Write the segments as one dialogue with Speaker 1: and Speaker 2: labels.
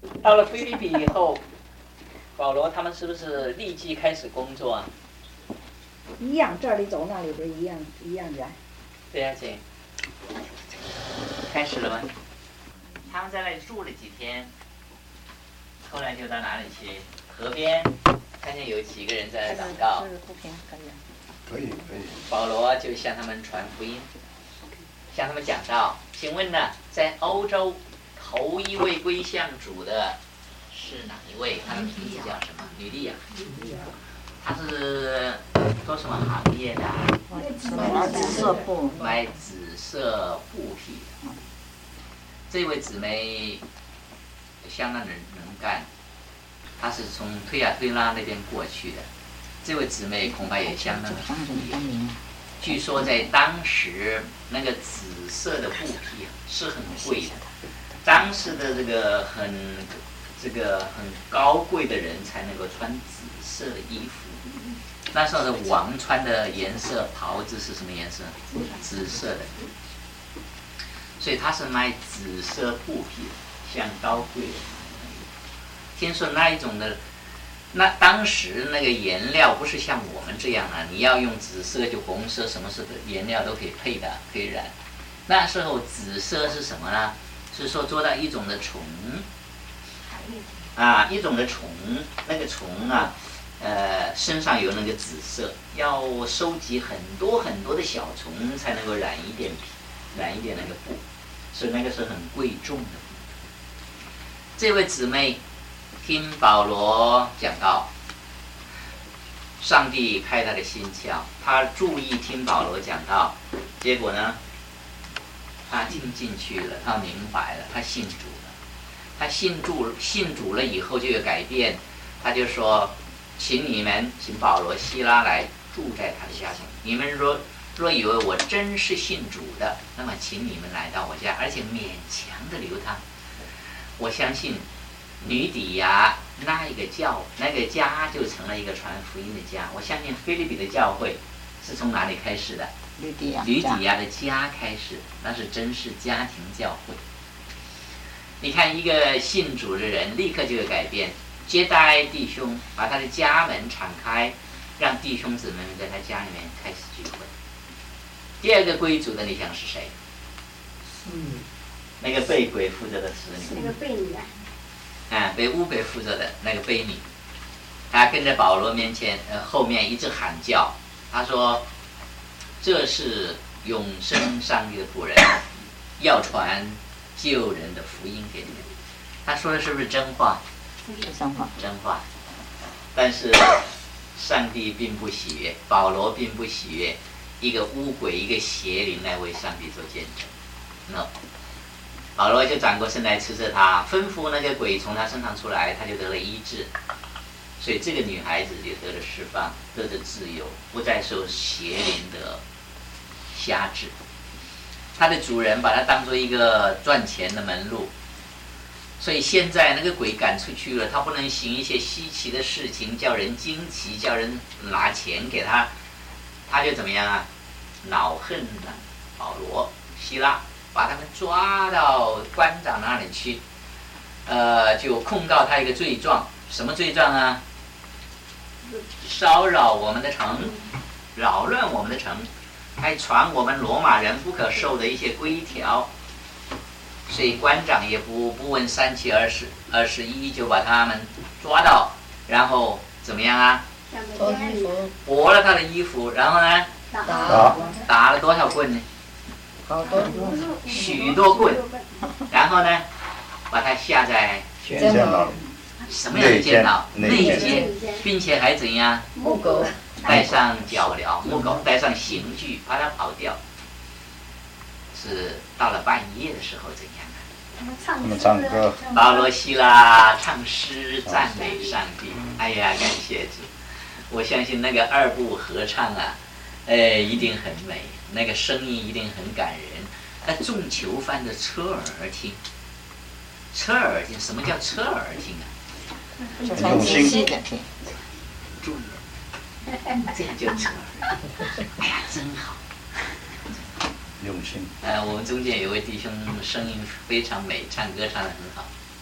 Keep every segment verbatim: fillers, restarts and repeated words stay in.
Speaker 1: 到了腓立比以后，保罗他们是不是立即开始工作啊？
Speaker 2: 一样，这里走那里边一样一样远。
Speaker 1: 对呀，姐。开始了吗？他们在那里住了几天，后来就到哪里去？河边，看见有几个人在祷告。
Speaker 3: 可以可以。
Speaker 1: 保罗就向他们传福音，向他们讲道。请问呢，在欧洲头一位归向主的是哪一位？他的名字叫什么？吕利亚。他是做什么行业的？
Speaker 4: 买紫色布。
Speaker 1: 买紫色布匹的。这位姊妹相当能能干，她是从推亚推拉那边过去的。这位姊妹恐怕也相当的富裕。据说在当时那个紫色的布匹是很贵的，当时的这个很这个很高贵的人才能够穿紫色的衣服。那时候的王穿的颜色袍子是什么颜色？紫色的。所以他是卖紫色布匹，像高贵的。听说那一种的，那当时那个颜料不是像我们这样啊，你要用紫色就红色，什么色的颜料都可以配的，可以染。那时候紫色是什么呢？是说做到一种的虫，啊，一种的虫，那个虫啊，呃，身上有那个紫色，要收集很多很多的小虫才能够染一点皮，染一点那个布。所以那个是很贵重的。这位姊妹听保罗讲道，上帝开她的心窍，她注意听保罗讲道，结果呢，她听进去了，她明白了，她信主了。她信主信主了以后就有改变，她就说，请你们请保罗希拉来住在他的家中，你们若若以为我真是信主的，那么请你们来到我家，而且勉强的留他。我相信吕底亚那一个教那个家就成了一个传福音的家。我相信腓立比的教会是从哪里开始的？
Speaker 4: 吕底亚
Speaker 1: 吕底亚的家开始，那是真是家庭教会。你看一个信主的人立刻就有改变，接待弟兄，把他的家门敞开，让弟兄姊妹们在他家里面开始聚会。第二个归主的，你想是谁？
Speaker 3: 嗯，
Speaker 1: 那个被鬼附着的使女。
Speaker 5: 那个婢女啊。
Speaker 1: 啊，被污鬼附着的那个婢女，她跟着保罗面前，呃，后面一直喊叫，她说：“这是永生上帝的仆人，要传救人的福音给你们。”她说的是不是真话？
Speaker 4: 真话。
Speaker 1: 真话。但是上帝并不喜悦，保罗并不喜悦。一个污鬼，一个邪灵来为上帝做见证。no， 保罗就转过身来斥责他，吩咐那个鬼从他身上出来，他就得了医治。所以这个女孩子就得了释放，得了自由，不再受邪灵的辖制。她的主人把她当作一个赚钱的门路，所以现在那个鬼赶出去了，他不能行一些稀奇的事情，叫人惊奇，叫人拿钱给他。他就怎么样啊？恼恨了保罗、希拉，把他们抓到官长那里去，呃，就控告他一个罪状。什么罪状啊？骚扰我们的城，扰乱我们的城，还传我们罗马人不可受的一些规条。所以官长也不不问三七二十二十一，就把他们抓到，然后怎么样啊？
Speaker 4: 脱衣服，
Speaker 1: 剥了他的衣服，然后呢，
Speaker 3: 打
Speaker 1: 打了多少棍呢？
Speaker 4: 好多
Speaker 1: 许多棍，然后呢，把他下在
Speaker 3: 监牢，
Speaker 1: 什么样的监牢？
Speaker 3: 内
Speaker 1: 内
Speaker 3: 监，
Speaker 1: 监，并且还怎样？
Speaker 4: 木狗，
Speaker 1: 带上脚镣，木狗带上刑具，把他跑掉。是到了半夜的时候怎样呢？
Speaker 3: 他们唱歌，
Speaker 1: 保罗希拉唱诗赞美上帝。哎呀，感谢主！我相信那个二部合唱啊，呃，一定很美，那个声音一定很感人。那众囚犯的侧耳听，侧耳听，什么叫侧耳听啊？
Speaker 4: 很仔细的听。
Speaker 1: 注意，这样就侧耳。哎呀，真好。
Speaker 3: 用心。
Speaker 1: 呃，我们中间有位弟兄声音非常美，唱歌唱得很好。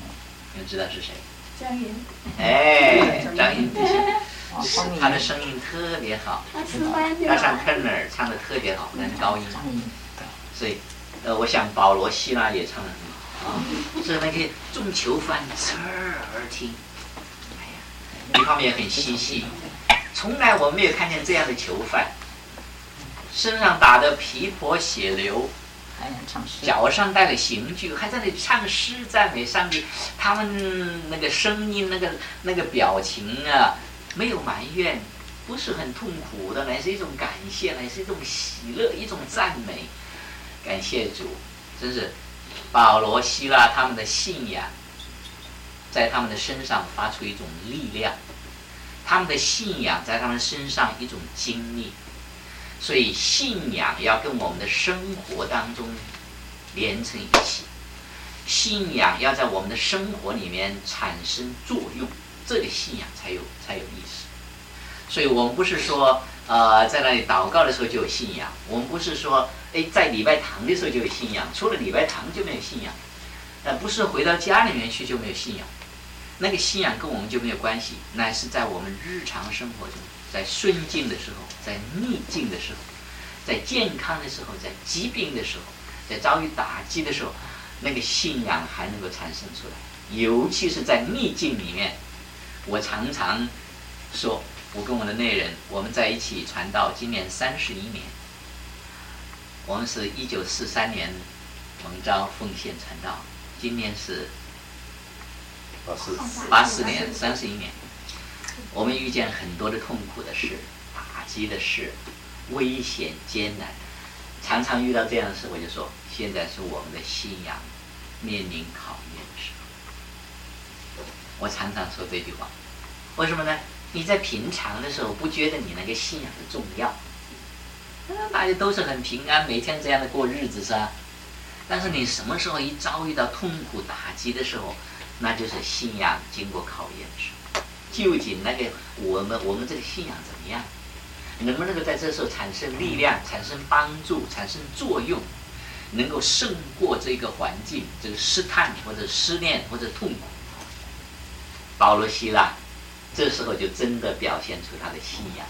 Speaker 1: 你们知道是谁？
Speaker 5: 张云，
Speaker 1: 哎，张云弟兄，
Speaker 4: 哦，方面
Speaker 1: 他的声音特别好，
Speaker 5: 他是班的
Speaker 1: 他唱 tenor 唱的特别好，男高音，
Speaker 4: 张云，
Speaker 1: 所以，呃，我想保罗、希拉也唱的很好啊，是那个众囚犯侧耳听，哎呀，一方面很稀奇，从来我没有看见这样的囚犯，身上打得皮破血流，
Speaker 4: 还能唱诗，
Speaker 1: 脚上带了刑具，还在那里唱诗赞美上帝。他们那个声音、那个那个表情啊，没有埋怨，不是很痛苦的，乃是一种感谢，乃是一种喜乐，一种赞美。感谢主，真是保罗、希腊他们的信仰，在他们的身上发出一种力量，他们的信仰在他们身上一种经历。所以信仰要跟我们的生活当中连成一起，信仰要在我们的生活里面产生作用，这个信仰才有才有意思。所以我们不是说呃在那里祷告的时候就有信仰，我们不是说哎在礼拜堂的时候就有信仰，除了礼拜堂就没有信仰，呃不是回到家里面去就没有信仰，那个信仰跟我们就没有关系，乃是在我们日常生活中，在顺境的时候，在逆境的时候，在健康的时候，在疾病的时候，在遭遇打击的时候，那个信仰还能够产生出来。尤其是在逆境里面，我常常说，我跟我的内人，我们在一起传道，今年三十一年。我们是一九四三年蒙召奉献传道，今年是
Speaker 3: 八四
Speaker 1: 八四年，三十一年。我们遇见很多的痛苦的事、打击的事、危险艰难，常常遇到这样的事，我就说，现在是我们的信仰面临考验的时候。我常常说这句话，为什么呢？你在平常的时候不觉得你那个信仰的重要，大家都是很平安，每天这样的过日子是吧？但是你什么时候一遭遇到痛苦打击的时候，那就是信仰经过考验的时候。究竟那个我们我们这个信仰怎么样？能不能够在这时候产生力量、产生帮助、产生作用，能够胜过这个环境、这个试探或者失恋或者痛苦？保罗、希腊这时候就真的表现出他的信仰，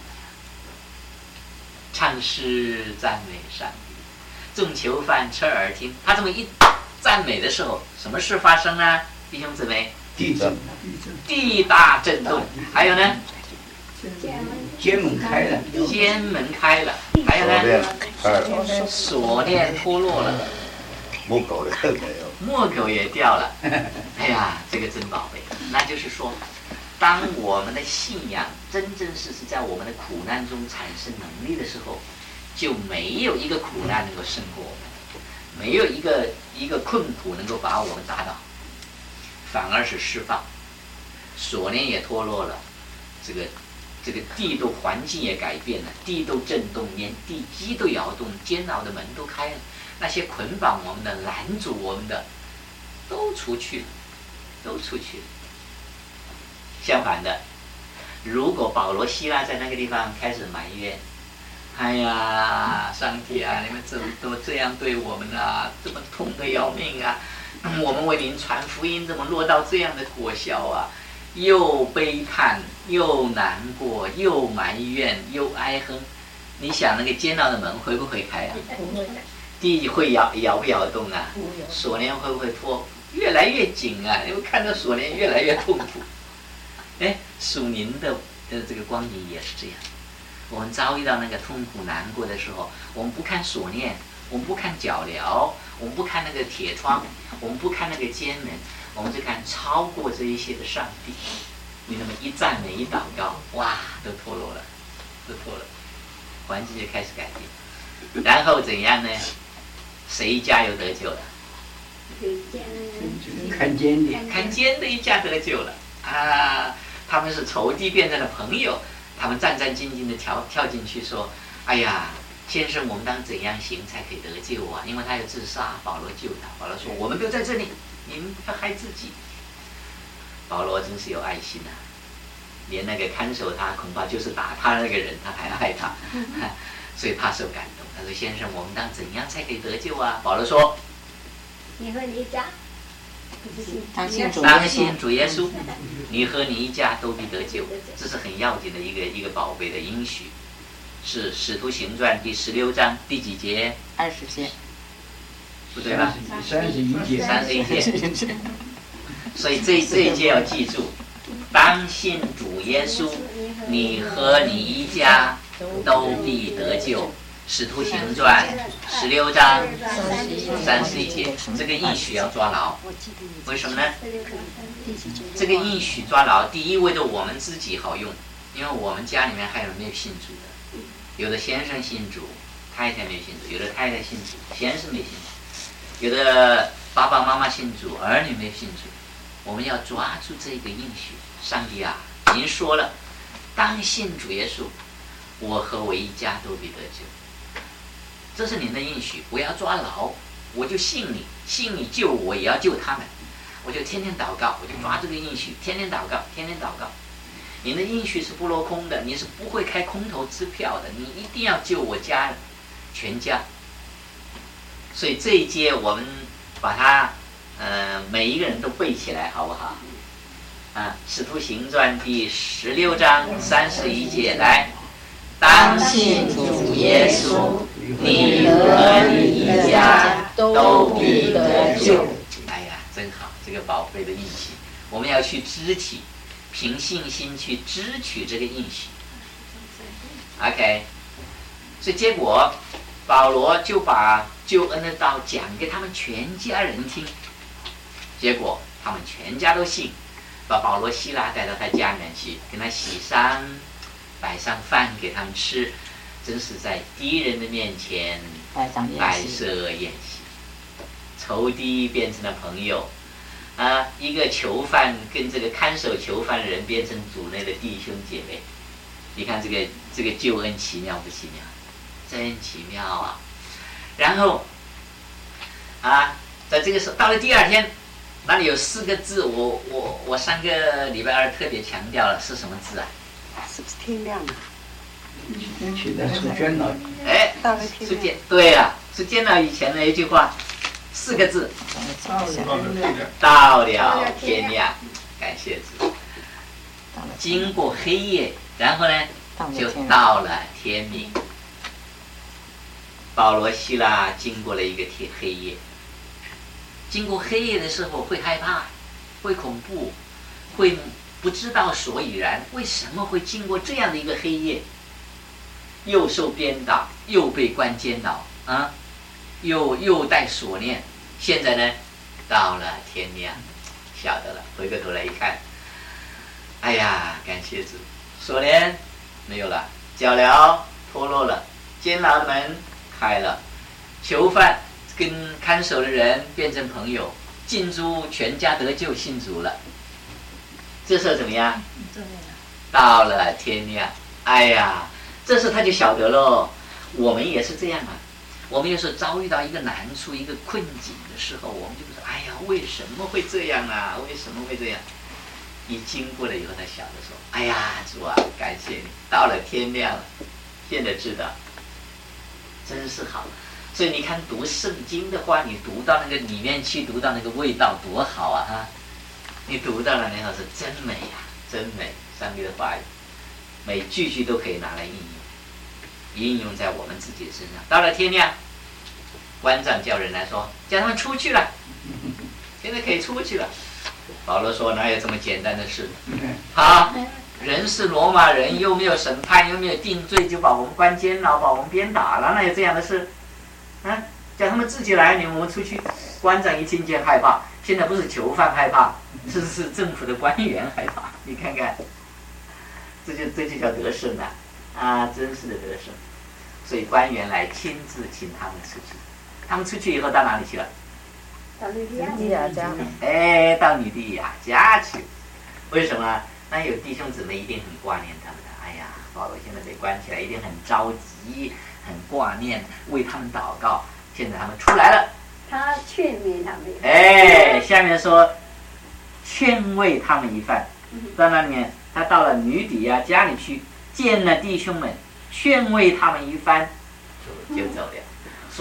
Speaker 1: 唱诗赞美上帝，众囚犯侧耳听。他这么一赞美的时候，什么事发生呢？弟兄姊妹，
Speaker 3: 地震，
Speaker 1: 地大震动，还有呢，
Speaker 6: 监门开了，
Speaker 1: 监门开了，还有
Speaker 3: 锁链
Speaker 1: 呢，
Speaker 3: 开了，
Speaker 1: 锁链脱落了，
Speaker 3: 木狗的没有，
Speaker 1: 墨狗也掉了。哎呀，这个真宝贝。那就是说，当我们的信仰真真实实在我们的苦难中产生能力的时候，就没有一个苦难能够胜过我们，没有一个一个困苦能够把我们打倒，反而是释放。锁链也脱落了，这个这个地都环境也改变了，地都震动，连地基都摇动，监牢的门都开了，那些捆绑我们的、拦阻我们的，都出去了，都出去了。相反的，如果保罗、希拉在那个地方开始埋怨，哎呀，上帝啊，你们怎么怎么这样对我们啊？这么痛得要命啊！我们为您传福音，怎么落到这样的果效啊？又悲叹，又难过，又埋怨，又哀哼。你想那个监牢的门会不会开啊？地会摇摇不摇动啊？锁链会不会脱？越来越紧啊！你们看到锁链越来越痛苦。哎，属灵的呃这个光景也是这样。我们遭遇到那个痛苦难过的时候，我们不看锁链，我们不看脚镣，我们不看那个铁窗，我们不看那个监门，我们就看超过这一些的上帝。你那么一赞美一祷告，哇，都脱落了，都脱了，环境就开始改变。然后怎样呢？谁一家又得救了？
Speaker 6: 看监的，
Speaker 1: 看监的一家得救了啊！他们是仇敌变成了朋友，他们战战兢兢地跳跳进去说：“哎呀，先生，我们当怎样行才可以得救啊？”因为他要自杀，保罗救他。保罗说：“我们都在这里，你们不要害自己。”保罗真是有爱心啊，连那个看守他恐怕就是打他那个人，他还爱他，所以他受感动。他说：“先生，我们当怎样才可以得救啊？”保罗说：“
Speaker 5: 你和你家。”
Speaker 4: 当信主
Speaker 1: 当信主耶稣，你和你一家都必得救。这是很要紧的一个一个宝贝的应许，是《使徒行传》第十六章第几节？
Speaker 4: 二十节，
Speaker 1: 不对吧？
Speaker 6: 三十一节，
Speaker 1: 三十一节。所以这这一节要记住，当信主耶稣，你和你一家都必得救。使徒行传十六章三十一节，这个应许要抓牢。为什么呢？这个应许抓牢，第一为了我们自己好用，因为我们家里面还有没有信主的，有的先生信主，太太没信主；有的太太信主，先生没信主；有的爸爸妈妈信主，儿女没信主。我们要抓住这个应许。上帝啊，您说了，当信主耶稣，我和我一家都必得救。这是您的应许，我要抓牢，我就信你，信你救我，也要救他们。我就天天祷告，我就抓这个应许，天天祷告，天天祷告。您的应许是不落空的，你是不会开空头支票的，你一定要救我家全家。所以这一节我们把它，呃，每一个人都背起来，好不好？啊，《使徒行传》第十六章三十一节，来，当信主耶稣，你和你一家都必得救。哎呀，真好，这个宝贝的应许，我们要去支取，凭信心去支取这个应许。OK， 所以结果保罗就把救恩的道讲给他们全家人听，结果他们全家都信，把保罗希拉带到他家里面去，跟他洗伤，摆上饭给他们吃，真是在敌人的面前摆设宴席，仇敌变成了朋友，啊，一个囚犯跟这个看守囚犯的人变成主内的弟兄姐妹。你看这个这个救恩奇妙不奇妙？真奇妙啊！然后啊，在这个时候到了第二天，那里有四个字，我我我上个礼拜二特别强调了，是什么字啊？
Speaker 5: 是不是天亮了？
Speaker 6: 现在出监牢。
Speaker 1: 哎，出监，对呀、啊，出监牢以前的一句话，四个字，到了天亮，感谢主。经过黑夜，然后呢，就到了天明。保罗希拉经过了一个天黑夜，经过黑夜的时候会害怕，会恐怖，会不知道所以然，为什么会经过这样的一个黑夜？又受鞭打，又被关监牢啊，又又带锁链。现在呢，到了天亮，晓得了。回过头来一看，哎呀，感谢主，锁链没有了，脚镣脱落了，监牢的门开了，囚犯跟看守的人变成朋友，进驻全家得救信主了。这时候怎么样？到了天亮，哎呀，这时候他就晓得了，我们也是这样啊。我们有时候遭遇到一个难处、一个困境的时候，我们就说：“哎呀，为什么会这样啊？为什么会这样？”一经过了以后，他晓得说：“哎呀，主啊，感谢你，到了天亮了，现在知道，真是好。”所以你看，读圣经的话，你读到那个里面去，读到那个味道多好啊！哈，你读到了，那好是真美呀、啊，真美！上帝的话语，每句句都可以拿来应用，应用在我们自己的身上。到了天亮，官长叫人来说，叫他们出去了，现在可以出去了。保罗说：“哪有这么简单的事？好，人是罗马人，又没有审判，又没有定罪，就把我们关监牢，把我们鞭打了，哪有这样的事？啊，叫他们自己来，你我们出去。”官长一听见害怕，现在不是囚犯害怕，是是政府的官员害怕。你看看，这就这就叫得胜啊！啊，真是的得胜。所以官员来亲自请他们出去，他们出去以后到哪里去了？
Speaker 2: 到吕底亚家。
Speaker 1: 哎，到吕底亚家去。为什么？那有弟兄姊妹一定很挂念他们的。哎呀，保罗现在被关起来，一定很着急，很挂念，为他们祷告。现在他们出来了，
Speaker 5: 他劝勉他们。
Speaker 1: 哎，下面说劝慰他们一番。到那里面，他到了吕底亚家里去，见了弟兄们，劝慰他们一番，就就走了。所以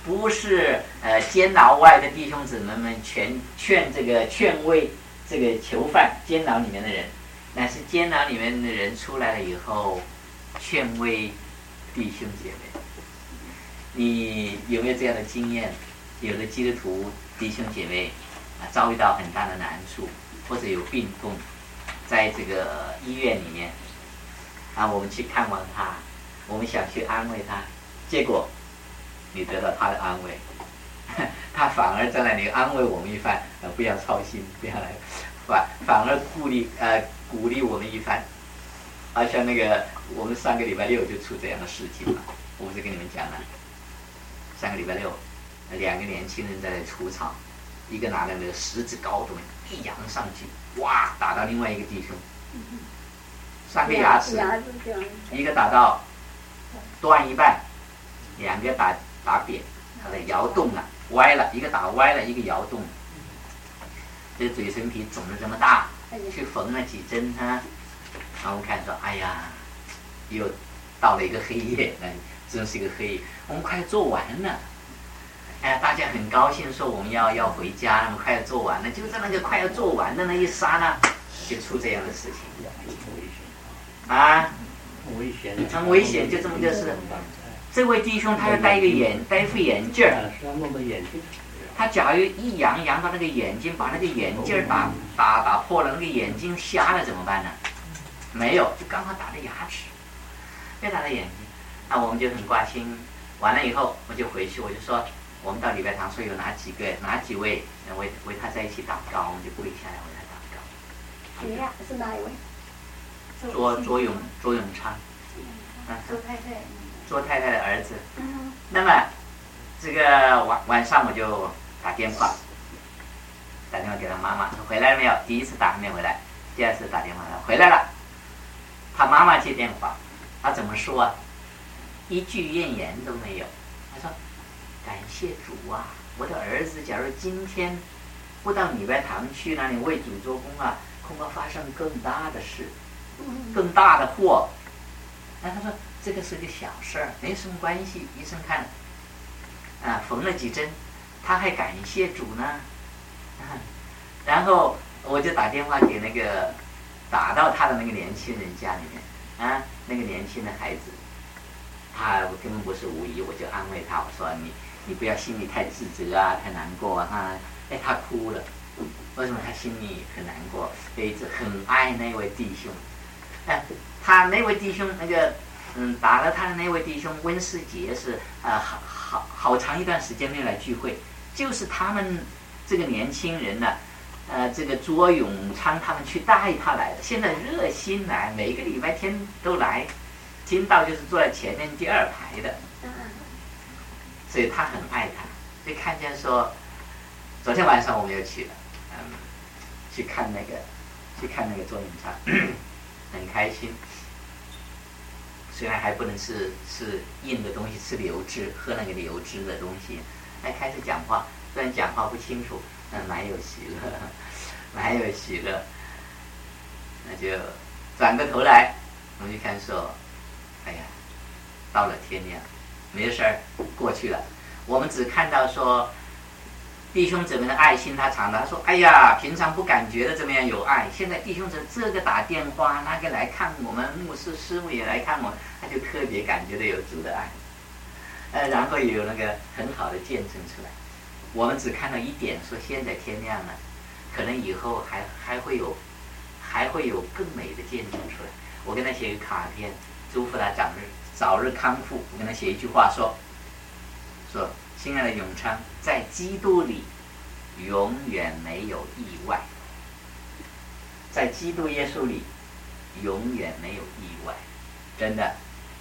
Speaker 1: 不是呃监牢外的弟兄姊妹们全劝这个劝慰这个囚犯，监牢里面的人，乃是监牢里面的人出来了以后劝慰弟兄姐妹。你有没有这样的经验？有的基督徒弟兄姐妹啊遭遇到很大的难处，或者有病痛，在这个医院里面啊，我们去看望他，我们想去安慰他，结果你得到他的安慰，他反而在那里安慰我们一番，呃，不要操心，不要来，反反而鼓励呃鼓励我们一番。好像那个我们上个礼拜六就出这样的事情了，我不是跟你们讲了，上个礼拜六，两个年轻人在那除草，一个拿着那个十指高度一扬上去，哇，打到另外一个弟兄，三个牙齿，一个打到断一半，两个打打扁，它的摇动了，歪了，一个打歪了，一个摇动了，这个嘴唇皮肿得这么大，去缝了几针啊，然后我们看说，哎呀，又到了一个黑夜，哎，真是一个黑夜，我们快做完了。哎，大家很高兴说我们要要回家，那么快要做完了，就在那个快要做完的那一刹那，就出这样的事情，啊，
Speaker 6: 危险，
Speaker 1: 很危险，就这么个事。这位弟兄他要戴一个眼，戴一副眼镜儿，他假如一扬扬到那个眼睛，把那个眼镜儿打打打破了，那个眼睛瞎了怎么办呢？没有，就刚好打到牙齿，别打到眼睛，那我们就很挂心。完了以后，我就回去，我就说。我们到礼拜堂说有哪几个哪几位为为他在一起祷告，我们就跪下来为他祷告。
Speaker 5: 谁呀？是哪一位？
Speaker 1: 卓卓永卓永昌，
Speaker 5: 嗯，周太太。
Speaker 1: 卓太太的儿子。
Speaker 5: 嗯。
Speaker 1: 那么这个晚晚上我就打电话，打电话给他妈妈，回来了没有？第一次打还没回来，第二次打电话他回来了。他妈妈接电话，他怎么说啊？一句怨言都没有。他说。感谢主啊！我的儿子，假如今天不到礼拜堂去那里为主做工啊，恐怕发生更大的事，更大的祸。那他说这个是个小事儿，没什么关系。医生看，啊，缝了几针，他还感谢主呢。啊、然后我就打电话给那个打到他的那个年轻人家里面啊，那个年轻的孩子，他根本不是无意，我就安慰他，我说你。你不要心里太自责啊，太难过啊！哈，哎，他哭了，为什么他心里很难过？一直很爱那位弟兄，哎，他那位弟兄那个，嗯，打了他的那位弟兄温世杰是啊、呃，好好好长一段时间没有来聚会，就是他们这个年轻人呢、啊，呃，这个卓永昌他们去带他来的，现在热心来，每个礼拜天都来，听到就是坐在前面第二排的。所以他很爱他，所以看见说，昨天晚上我们又去了，嗯，去看那个，去看那个周永昌，很开心。虽然还不能吃吃硬的东西，吃流质，喝那个流质的东西，还开始讲话，虽然讲话不清楚，但蛮有喜乐，蛮有喜乐。那就转过头来，我们就看说，哎呀，到了天亮。没事儿，过去了。我们只看到说，弟兄姊妹的爱心，他常常说：“哎呀，平常不感觉的怎么样有爱，现在弟兄姊妹这个打电话，那个来看我们，牧师师母也来看我们，他就特别感觉到有主的爱。”呃，然后有那个很好的见证出来。我们只看到一点，说现在天亮了，可能以后还还会有，还会有更美的见证出来。我跟他写个卡片，祝福他早日。早日康复。我跟他写一句话说：“说亲爱的永昌，在基督里永远没有意外，在基督耶稣里永远没有意外，真的。”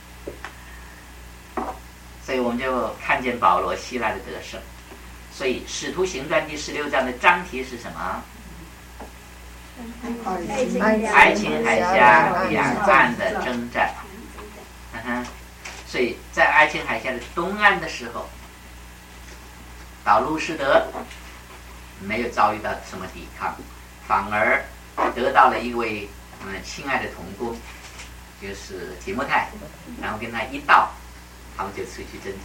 Speaker 1: 所以我们就看见保罗希腊的得胜。所以《使徒行传》第十六章的章题是什么？爱琴海峡两岸的征战。嗯、所以在爱琴海峡的东岸的时候，导路士德没有遭遇到什么抵抗，反而得到了一位嗯亲爱的同工，就是提摩太，然后跟他一道，他们就出去征战。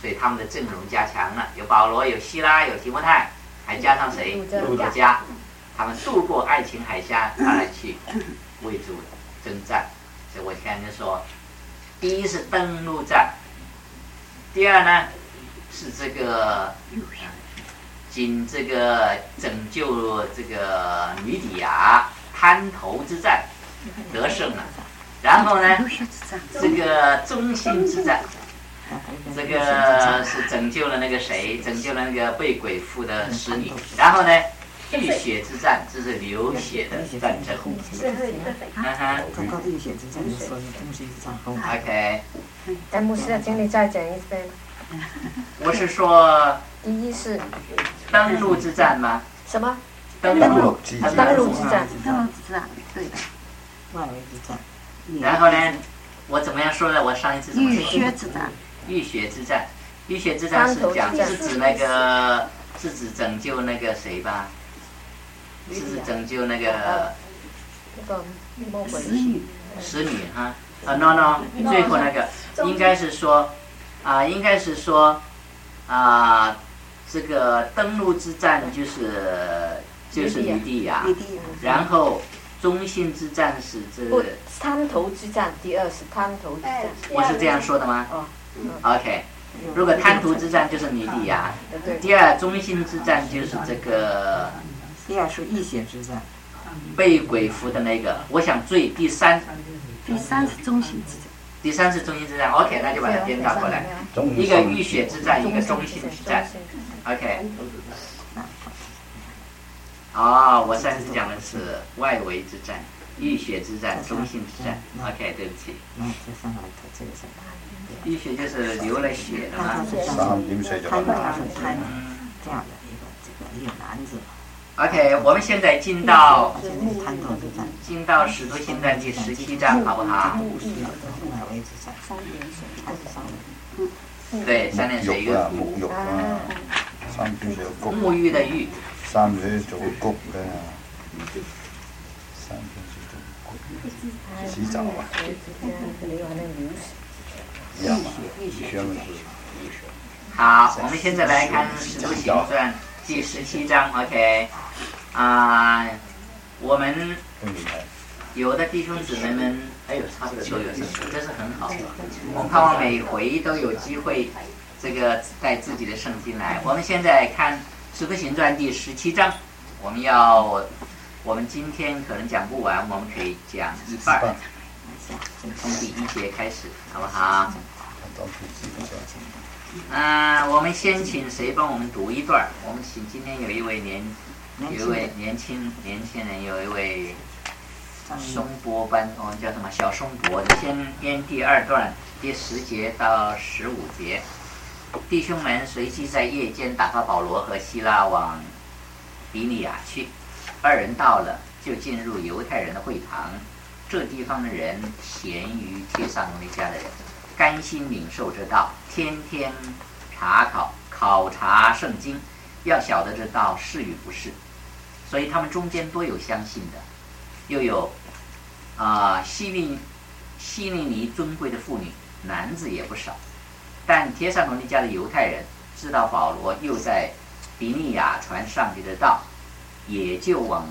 Speaker 1: 所以他们的阵容加强了，有保罗，有希拉，有提摩太，还加上谁？路德加。他们渡过爱琴海峡，他来去为主征战。所以我现在就说，第一是登陆战，第二呢是这个仅这个拯救这个吕底亚滩头之战得胜了，然后呢这个中心之战，这个是拯救了那个谁，拯救了那个被鬼附的使女，然后呢浴血之战，这是流血的战争。嗯哼。
Speaker 4: 通过浴血之战，所以中心之战后。
Speaker 1: OK。
Speaker 7: 哎，牧师的经历再讲一遍。
Speaker 1: 我是说。
Speaker 7: 第一是。
Speaker 1: 登陆之战吗？
Speaker 7: 什么？
Speaker 1: 登陆之战。
Speaker 7: 登陆之战。
Speaker 4: 登陆之战，对的。外围之战。
Speaker 1: 然后呢？我怎么样说的？我上一次怎么说？
Speaker 4: 浴血之战。
Speaker 1: 浴血之战，浴血之战是讲是指那个是指拯救那个谁吧？是指拯救那个
Speaker 7: 使女，
Speaker 1: 使女哈啊 no no， 最后那个应该是说啊，应该是说啊，这个登陆之战就是就是吕底亚，然后中心之战是这
Speaker 7: 滩头之战，第二是滩头之战。
Speaker 1: 我是这样说的吗？哦 ，OK。如果滩头之战就是吕底亚，第二中心之战就是这个。
Speaker 4: 第二是浴血之战，
Speaker 1: 被鬼附的那个，我想最第三，
Speaker 4: 第三是中心之战，
Speaker 1: 第三是中心之战。OK， 那就把它颠倒过来，一个浴血之战，一个中心之战。OK。哦，我上次讲的是外围之战、浴血之战、中心之战。OK， 对不起。浴血就是流了血的嘛。
Speaker 3: 三點水就完啦。
Speaker 4: 这样的一个这个一个篮子。
Speaker 1: OK， 我们现在进到进到《使徒行传》第十七章，好不好？对，三点水一个
Speaker 3: 沐浴啊，三點水有
Speaker 1: 沐浴的浴。
Speaker 3: 三水做谷嘅，三點水做谷，洗澡啊，一樣嘛，全部是。
Speaker 1: 好，我们现在来看《使徒行传》第十七章 ，OK， 啊、呃，我们有的弟兄姊妹们，哎呦，差不多都有圣经，这是很好的。我盼望每回都有机会，这个带自己的圣经来。我们现在看《使徒行传》第十七章，我们要，我们今天可能讲不完，我们可以讲一半，从第一节开始，好不好？嗯、呃，我们先请谁帮我们读一段？我们请今天有一位年，有一位年轻年轻人，有一位松柏班，哦，叫什么小松柏，先编第二段，第十节到十五节。弟兄们随即在夜间打发保罗和希拉往比利亚去，二人到了，就进入犹太人的会堂。这地方的人咸于帖撒罗尼迦的人，甘心领受这道，天天查考考察圣经，要晓得这道是与不是。所以他们中间多有相信的，又有啊、呃、希利希利尼尊贵的妇女，男子也不少。但帖撒罗尼迦的犹太人知道保罗又在比利亚传上帝的道，也就往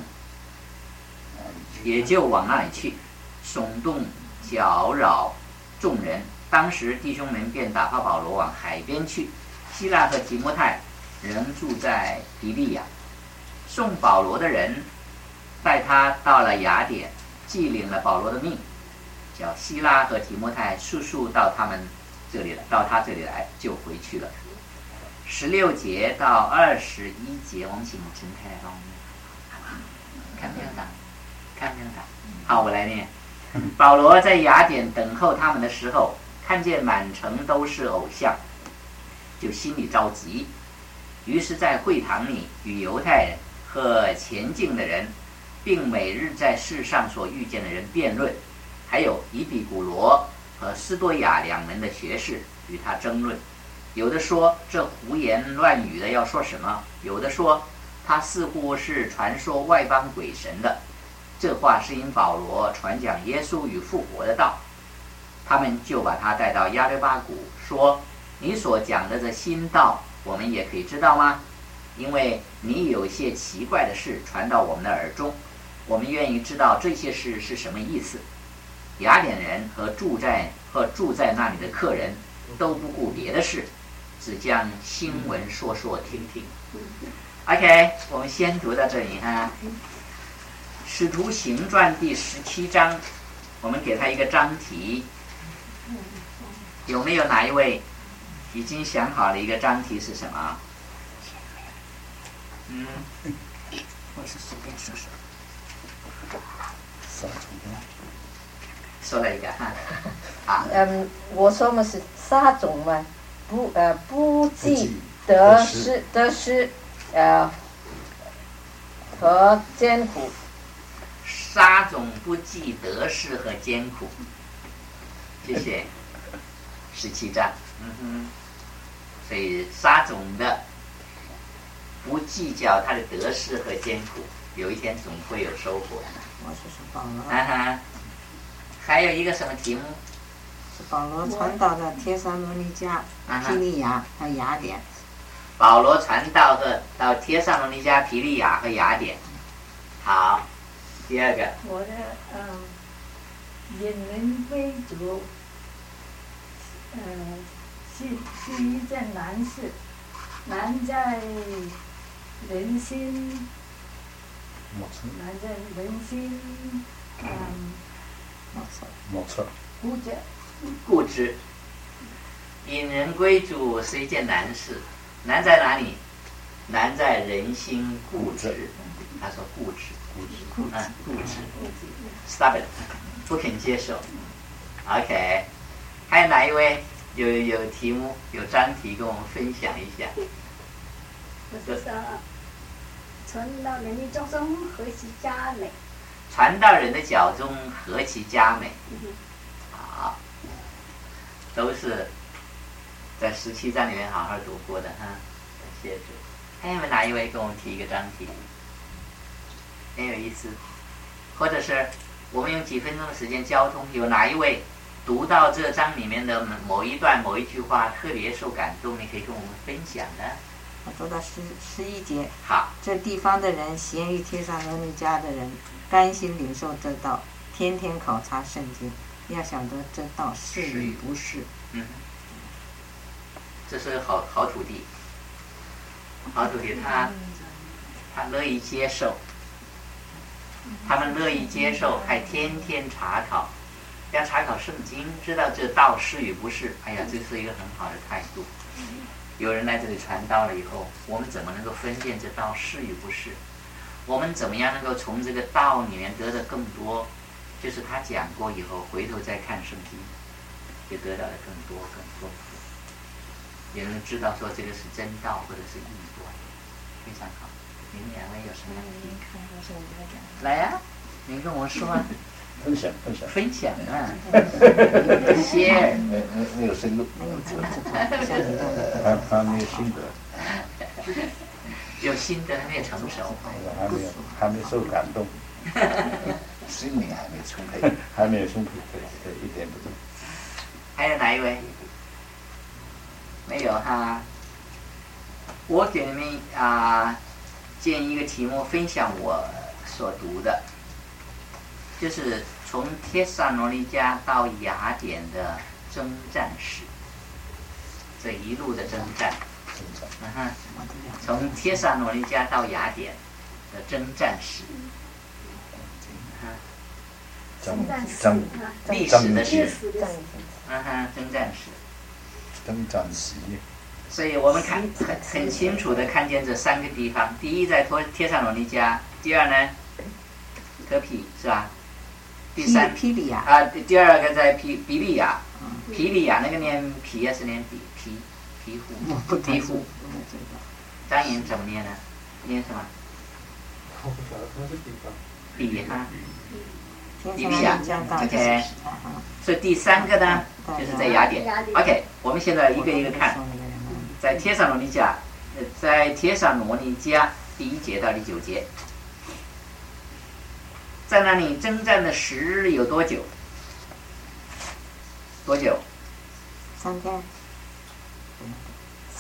Speaker 1: 也就往那里去，耸动搅扰众人。当时弟兄们便打发保罗往海边去，希腊和提摩太仍住在比利亚。送保罗的人带他到了雅典，既领了保罗的命，叫希拉和提摩太速速到他们这里来，到他这里来，就回去了。十六节到二十一节，我们请陈太来帮我们看没有打，看没有打。好，我来念。保罗在雅典等候他们的时候，看见满城都是偶像，就心里着急，于是在会堂里与犹太人和前进的人，并每日在世上所遇见的人辩论，还有以比古罗和斯多亚两门的学士与他争论。有的说这胡言乱语的要说什么，有的说他似乎是传说外邦鬼神的。这话是因保罗传讲耶稣与复活的道。他们就把他带到亚略巴谷，说你所讲的这新道，我们也可以知道吗？因为你有一些奇怪的事传到我们的耳中，我们愿意知道这些事是什么意思。雅典人和住在和住在那里的客人都不顾别的事，只将新闻说说听听。OK， 我们先读到这里哈。使徒行传第十七章，我们给他一个章题，有没有哪一位已经想好了一个章题是什么？嗯，
Speaker 4: 我是随便说说。
Speaker 3: 撒种
Speaker 1: 说了一个哈，啊，
Speaker 7: 嗯，我说嘛是撒种嘛，不呃不计得失得失呃和艰苦，
Speaker 1: 撒种不计得失和艰苦。谢谢。十七章，嗯哼，所以撒种的不计较他的得失和艰苦，有一天总会有收获。
Speaker 4: 我是说保罗，
Speaker 1: 啊哈，还有一个什么题目？
Speaker 4: 是保罗传道的帖撒罗尼迦、
Speaker 1: 啊哈
Speaker 4: 庇利亚和雅典。
Speaker 1: 保罗传道和到帖撒罗尼迦、庇利亚和雅典。好，第二个。
Speaker 8: 我的嗯，引人归主，呃，是是一件难事，难在人心，
Speaker 3: 莫测
Speaker 8: 难在人心，嗯，
Speaker 4: 没错，
Speaker 3: 莫测，
Speaker 8: 固执。
Speaker 1: 固执，引人归主是一件难事，难在哪里？难在人心固执。他说固执，
Speaker 3: 固执，
Speaker 1: 嗯，固执 ，stubborn， 不肯接受。OK， 还有哪一位有有题目有章题跟我们分享一下？
Speaker 5: 我是说，传到人的众生何其佳美。
Speaker 1: 传道人的脚中何其佳美。好，都是在十七章里面好好读过的哈。谢谢主。还有没有哪一位跟我们提一个章题？很有意思。或者是我们用几分钟的时间交通，有哪一位读到这章里面的某一段某一句话特别受感动，你可以跟我们分享的。
Speaker 4: 我读到十十一节。
Speaker 1: 好，
Speaker 4: 这地方的人咸于帖撒罗尼迦的人，甘心领受这道，天天考察圣经，要晓得这道是与不是。
Speaker 1: 嗯，这是好好土地，好土地他他乐意接受，他们乐意接受，还天天查考，要查考圣经，知道这道是与不是。哎呀，这是一个很好的态度。有人来这里传道了以后，我们怎么能够分辨这道是与不是？我们怎么样能够从这个道里面得的更多？就是他讲过以后，回头再看圣经，就得到了更多更丰富。也能知道说这个是真道或者是异端，非常好。你们两位有什么样的意见？来呀、啊，你跟我说啊。
Speaker 3: 分享分享
Speaker 1: 分享啊，share，
Speaker 3: 没没没有深入，
Speaker 4: 没有这个这个像你的，
Speaker 3: 还还没有心得，
Speaker 1: 有心得还没有成熟，
Speaker 3: 还没有还没受感动，
Speaker 6: 心灵还没充沛，
Speaker 3: 还没有充沛，对对，一点不错。
Speaker 1: 还有哪一位？没有哈。我给你们啊建议一个题目，分享我所读的。就是从帖撒罗尼迦到雅典的征战史，这一路的征战，嗯哼，从帖撒罗尼迦到雅典的征战史，
Speaker 3: 征
Speaker 5: 征
Speaker 1: 历史的史，
Speaker 7: 战
Speaker 1: 嗯哼，征战史。
Speaker 3: 征战史，
Speaker 1: 所以我们看很很清楚的看见这三个地方：第一在托帖撒罗尼迦，第二呢，科皮是吧？第三
Speaker 4: 庇利亚
Speaker 1: 啊，第二个在皮比利亚，皮利亚那个念皮还是念皮皮皮
Speaker 4: 我
Speaker 1: 户
Speaker 4: 不太
Speaker 1: 皮户？张颖怎么念呢？念什么？比哈，比利亚。OK，所以第三个呢，就是在雅典。OK， 我们现在一个一个看，在帖撒罗尼迦，呃，在帖撒罗尼迦第一节到第九节。在那里征战的时日有多久？多久？
Speaker 4: 三天。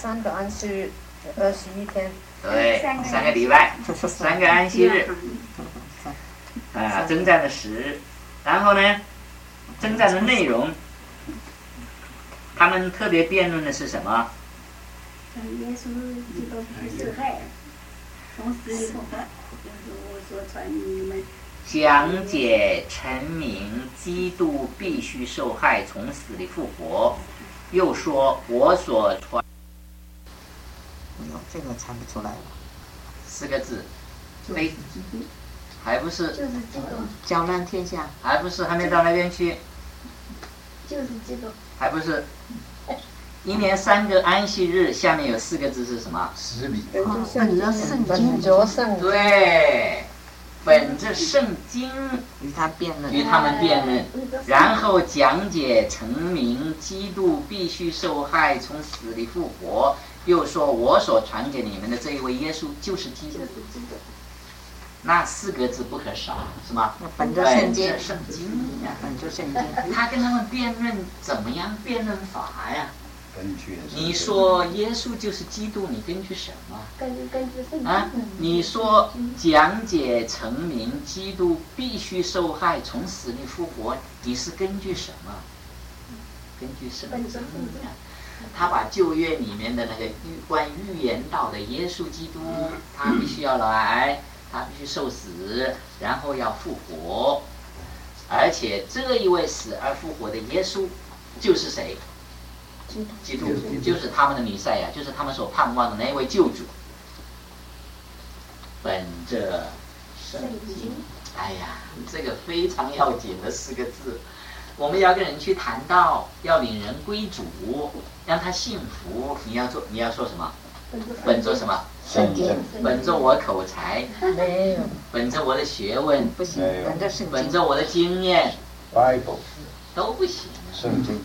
Speaker 7: 三个安息日，二十一天。
Speaker 1: 对，三个礼拜，三个安息日，啊，征战的时，然后呢，征战的内容，他们特别辩论的是什么？
Speaker 5: 耶稣基督必须受害，从死里复活，就是我所传你们。
Speaker 1: 讲解陈明基督必须受害，从死里复活，又说我所传。
Speaker 4: 哎呦，这个猜不出来了。
Speaker 1: 四个字，非，还不是，
Speaker 5: 就是基督，
Speaker 4: 搅乱天下，
Speaker 1: 还不是，还没到那边去，
Speaker 5: 就是基督，
Speaker 1: 还不是。一年三个安息日，下面有四个字是什么？
Speaker 3: 十里
Speaker 7: 本着
Speaker 4: 本着圣经，
Speaker 7: 本着圣经，
Speaker 1: 对，本着圣经
Speaker 4: 与他辩论，
Speaker 1: 与他们辩论，然后讲解陈明基督必须受害，从死里复活。又说我所传给你们的这一位耶稣就是基督，那四个字不可少，是吗？
Speaker 4: 本着圣经，
Speaker 1: 圣经呀，
Speaker 4: 本着圣经。
Speaker 1: 他跟他们辩论怎么样辩论法呀？
Speaker 3: 根据
Speaker 1: 你说耶稣就是基督，你根据什么？
Speaker 5: 根据根据圣经。
Speaker 1: 啊，你说讲解陈明基督必须受害，从死里复活，你是根据什么？根据圣经呀。他把旧约里面的那个预关预言到的耶稣基督，他必须要来，他必须受死，然后要复活，而且这一位死而复活的耶稣就是谁？基督，就是他们的弥赛亚，就是他们所盼望的那一位救主。本着圣经，哎呀，这个非常要紧的四个字。我们要跟人去谈道，要领人归主，让他幸福。你要做，你要说什么？本着什么？
Speaker 7: 圣经。
Speaker 1: 本着我口才？
Speaker 7: 没有。
Speaker 1: 本着我的学问？
Speaker 4: 不行。本着圣经。
Speaker 1: 本着我的经验
Speaker 3: Bible
Speaker 1: 都不行。
Speaker 3: 圣经。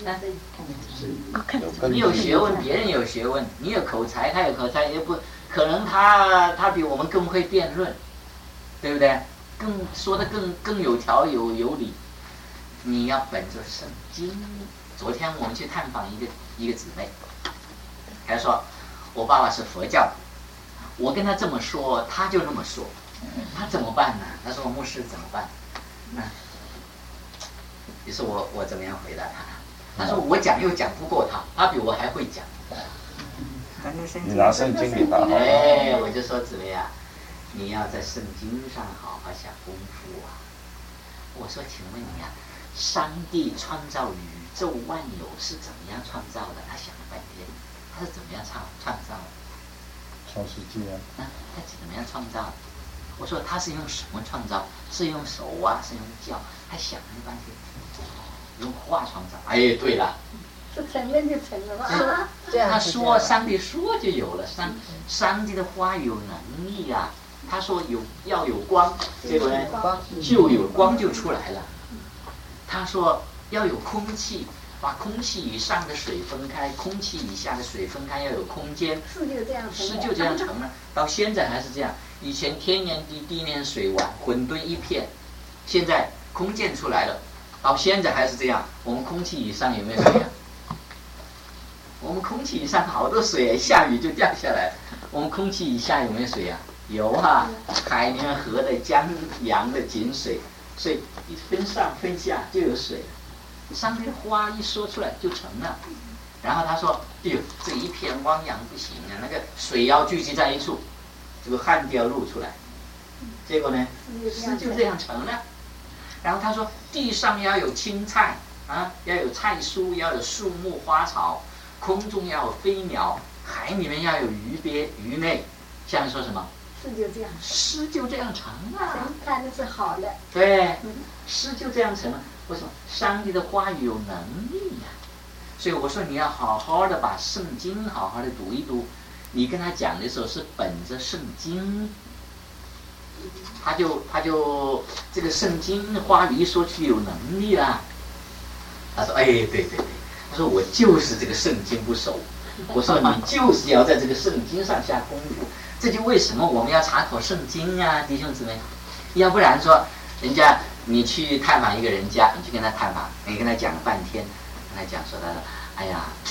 Speaker 1: 你有学问，别人有学问；你有口才，他有口才，也不可能他他比我们更会辩论，对不对？更说的更更有条有有理。你要本着圣经。昨天我们去探访一个一个姊妹，她说我爸爸是佛教的，我跟他这么说，他就那么说，他怎么办呢？他说牧师怎么办？那于是我我怎么样回答他？他说我讲又讲不过他，他比我还会讲。
Speaker 3: 你拿圣经给他。
Speaker 1: 哎，我就说姊妹啊，你要在圣经上好好下功夫啊。我说请问你啊，上帝创造宇宙万有是怎么样创造的？他想了半天，他是怎么样创创造的？
Speaker 3: 创世纪啊。
Speaker 1: 啊，他怎么样创造的？我说他是用什么创造？是用手啊，是用脚？他想了半天，用话创造。哎，对了，
Speaker 5: 是承认就承认了。
Speaker 1: 他说上帝说就有了，上上帝的话有能力啊。他说有要有光，结果呢就有光就出来了。他说要有空气，把空气以上的水分开，空气以下的水分开，要有空间。
Speaker 5: 是就这样成
Speaker 1: 是就这样成了，到现在还是这样。以前天然地地面水完混沌一片，现在空间出来了，到现在还是这样。我们空气以上有没有水啊？我们空气以上好多水，下雨就掉下来。我们空气以下有没有水啊？有啊，海里面河的、江洋的井水，所以一分上分下就有水了。上面话一说出来就成了。然后他说：“哎呦，这一片汪洋不行啊，那个水要聚集在一处，这个旱地要露出来。”结果呢，是就这样成了。然后他说：“地上要有青菜啊，要有菜蔬，要有树木花草，空中要有飞鸟，海里面要有鱼鳖鱼类。”下面说什么？
Speaker 5: 是就这样，
Speaker 1: 诗就这样成了。
Speaker 5: 神看的是好的。
Speaker 1: 对，诗就这样成了。为什么？上帝的话语有能力呀、啊。所以我说你要好好的把圣经好好的读一读。你跟他讲的时候是本着圣经，他就他就这个圣经话语一说去有能力啦。他说：“哎，对对对，他说我就是这个圣经不熟。”我说你就是要在这个圣经上下功夫。这就为什么我们要查考圣经啊，弟兄姊妹。要不然说人家你去探访一个人家，你去跟他探访，你跟他讲了半天，跟他讲说他，哎呀，我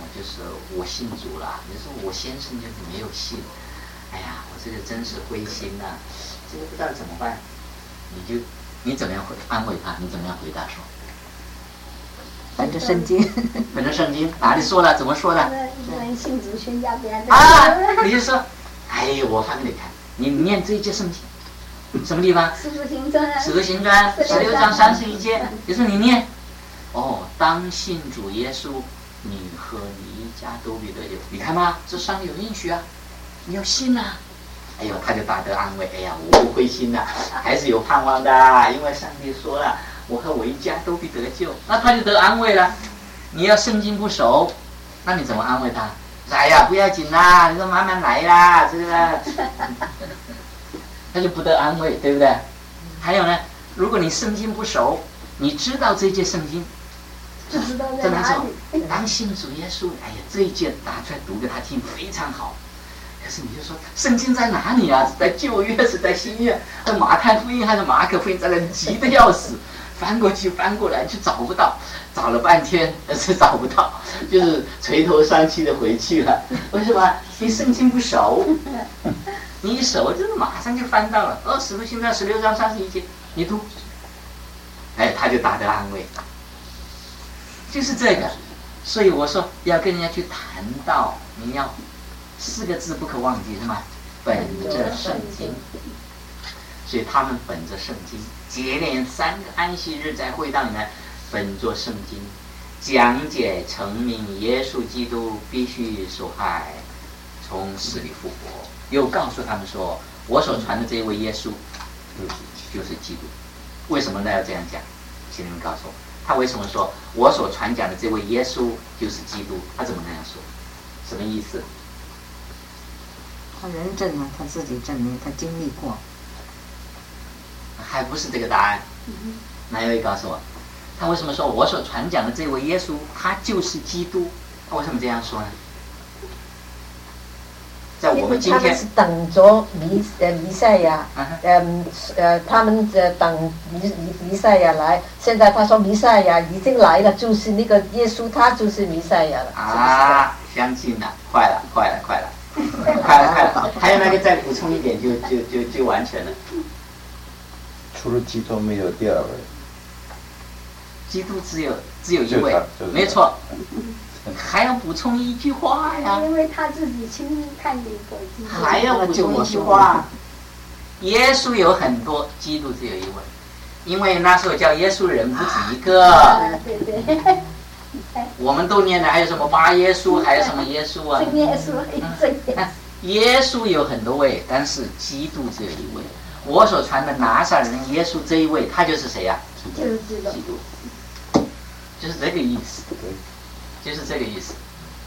Speaker 1: 就是我信主了，你说我先生就是没有信，哎呀，我这个真是灰心呐、啊，这个不知道怎么办。你就你怎么样回安慰他？你怎么样回答说？
Speaker 4: 本着圣经，
Speaker 1: 本着圣经哪里说了？怎么说的？
Speaker 5: 一个人信主全家不要
Speaker 1: 啊！你就说，哎，我发给你看，你念这一节圣经，什么地方？
Speaker 5: 使徒行传，
Speaker 1: 使徒行传十六章三十一节，就是你念。哦，当信主耶稣，你和你一家都必得救。你看吗？这上面有应许啊，你要信啊。哎呦，他就大得安慰。哎呀，我不灰心了，还是有盼望的，因为上帝说了，我和我一家都必得救。那他就得安慰了。你要圣经不熟，那你怎么安慰他？哎呀，不要紧啦，你说慢慢来啦，这个，他就不得安慰，对不对？还有呢，如果你圣经不熟，你知道这节圣经，
Speaker 5: 不知道在
Speaker 1: 在哪
Speaker 5: 哪
Speaker 1: 走
Speaker 5: 里。？
Speaker 1: 当信主耶稣，哎呀，这一节拿出来读给他听，非常好。可是你就说圣经在哪里啊？是在旧约，是在新约？在马太福音还是马可福音？在那里急得要死，翻过去翻过来就找不到，找了半天但是找不到，就是垂头丧气的回去了。为什么？你圣经不熟，你一熟就是马上就翻到了。哦，使徒行传十六章三十一节，你读，哎，他就大得安慰，就是这个。所以我说要跟人家去谈道，你要四个字不可忘记，是吗？本着圣经。所以他们本着圣经，接连三个安息日在会堂里面本着圣经讲解证明耶稣基督必须受害，从死里复活，又告诉他们说，我所传的这一位耶稣就是基督。为什么呢要这样讲？请你们告诉我，他为什么说我所传讲的这位耶稣就是基督？他怎么那样说？什么意思？
Speaker 4: 他人证啊，他自己证明，他经历过。
Speaker 1: 还不是这个答案。哪一位告诉我？他为什么说我所传讲的这位耶稣他就是基督？他为什么这样说呢？在我们今天
Speaker 7: 他们是等着弥呃弥赛亚，嗯呃他们呃等弥弥弥赛亚来。现在他说弥赛亚已经来了，就是那个耶稣，他就是弥赛亚了。
Speaker 1: 啊，相信了，快了，快了，快了，快了，快了。还有那个再补充一点就，就就就就完全了。
Speaker 3: 除了基督没有第二位。
Speaker 1: 基督只有只有一位，没错。还要补充一句话呀！
Speaker 5: 因为他自己亲看见过基督。
Speaker 1: 还要补充一句话：耶稣有很多，基督只有一位。因为那时候叫耶稣人不止一个。
Speaker 5: 啊，对对。
Speaker 1: 我们都念的还有什么八耶稣，还有什么耶稣啊？
Speaker 5: 真耶稣，真耶稣。
Speaker 1: 耶稣有很多位，但是基督只有一位。我所传的拿撒勒人耶稣这一位，他就是谁呀、啊？
Speaker 5: 就是基督。
Speaker 1: 基督。就是这个意思。就是这个意思，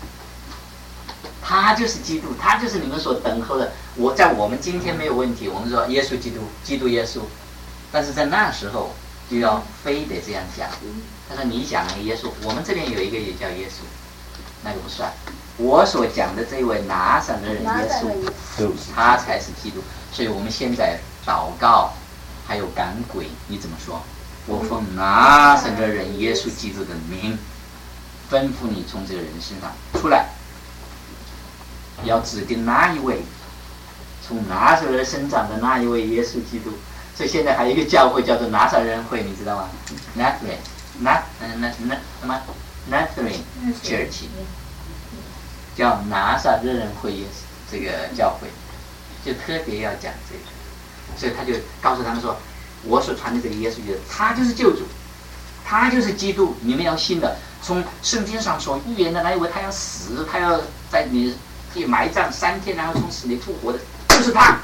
Speaker 1: 他就是基督，他就是你们所等候的。我在我们今天没有问题，我们说耶稣基督，基督耶稣，但是在那时候就要非得这样讲。他说你讲那个耶稣，我们这边有一个也叫耶稣，那个不算。我所讲的这位拿撒勒人耶稣，他才是基督。所以我们现在祷告还有赶鬼，你怎么说？我奉拿撒勒人耶稣基督的名。吩咐你从这个人身上出来，要指定那一位，从拿撒勒生长的那一位耶稣基督。所以现在还有一个教会叫做拿撒勒人会，你知道吗 ？Nazarene， 拿嗯那那什么 Nazarene Church， 叫拿撒勒人会耶这个教会，就特别要讲这个，所以他就告诉他们说，我所传的这个耶稣基督，他就是救主，他就是基督，你们要信的。从圣经上所预言的那一位，他要死，他要在你埋葬三天，然后从死里复活的，就是他，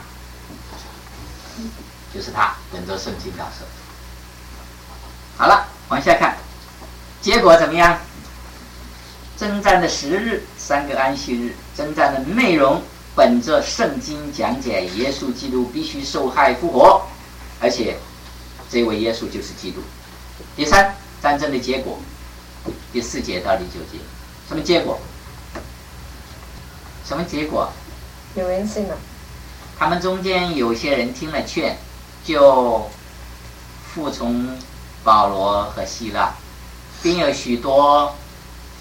Speaker 1: 就是他。本着圣经告诉。好了，往下看，结果怎么样？征战的时日，三个安息日，征战的内容本着圣经讲解耶稣基督必须受害复活，而且这位耶稣就是基督。第三，战争的结果。第四节到第九节，什么结果？什么结果？
Speaker 7: 有人信了。
Speaker 1: 他们中间有些人听了劝，就服从保罗和希腊，并有许多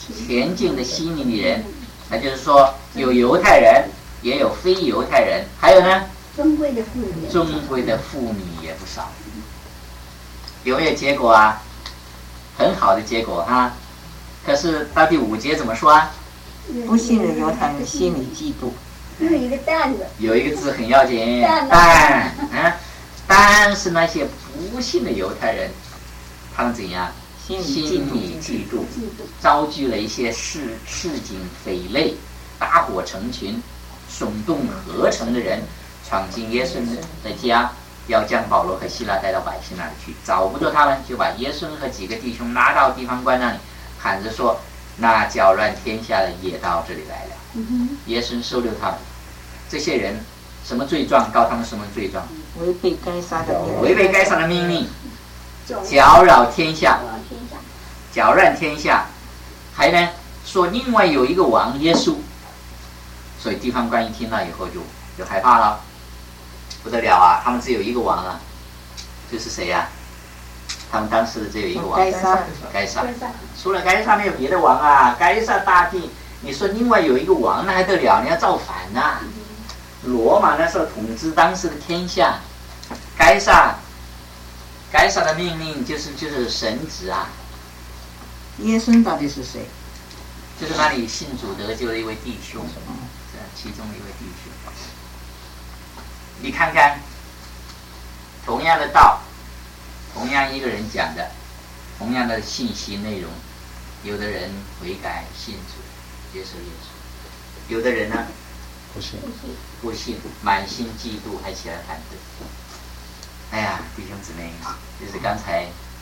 Speaker 1: 前进的希尼里人，那就是说有犹太人，也有非犹太人，还有呢，
Speaker 5: 尊贵的妇女，
Speaker 1: 尊贵的妇女也不少。有没有结果啊？很好的结果啊！可是到第五节怎么说啊？
Speaker 4: 不信的犹太人心里嫉妒。
Speaker 5: 有一个担子，
Speaker 1: 有一个字很要紧，
Speaker 5: 但
Speaker 1: 但啊，但是那些不信的犹太人，他们怎样？
Speaker 4: 心里
Speaker 1: 心里嫉妒，招聚了一些市市井匪类，大伙成群，耸动合成的人，闯进耶稣的家，要将保罗和希拉带到百姓那里去。找不着他们，就把耶稣和几个弟兄拉到地方官那里，喊着说：“那搅乱天下的也到这里来了。”耶稣收留他们。这些人什么罪状？告他们什么罪状？
Speaker 4: 违背该杀的命令，
Speaker 1: 违背该杀的命令，搅扰天下，搅乱天下，还呢说另外有一个王耶稣，所以地方官一听到以后就就害怕了，不得了啊！他们只有一个王啊，就是谁呀、啊？他们当时只有一个王，
Speaker 4: 该杀，
Speaker 1: 该杀，除了该杀没有别的王啊！该杀大帝，你说另外有一个王那还得了？你要造反呐、啊！罗马那时候统治当时的天下，该杀，该杀的命令就是就是神职啊。
Speaker 4: 耶稣到底是谁？
Speaker 1: 就是那里信主得救的一位弟兄，这其中的一位弟兄。你看看，同样的道，同样一个人讲的，同样的信息内容，有的人悔改信主，接受耶稣；有的人呢，
Speaker 3: 不信，
Speaker 1: 不信，满心嫉妒，还起来反对。哎呀，弟兄姊妹，就是刚才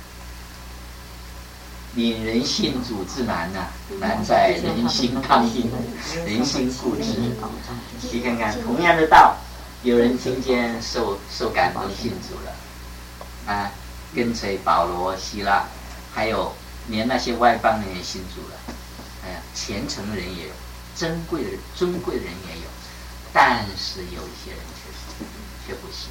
Speaker 1: 引人信主之难呐、啊，难在人心刚硬，人心固执。你看看，同样的道，有人听见受受感动信主了，啊，跟随保罗、希拉，还有连那些外邦人也信主了。哎呀，虔诚的人也有，珍贵的人、尊贵的人也有，但是有一些人却却不信。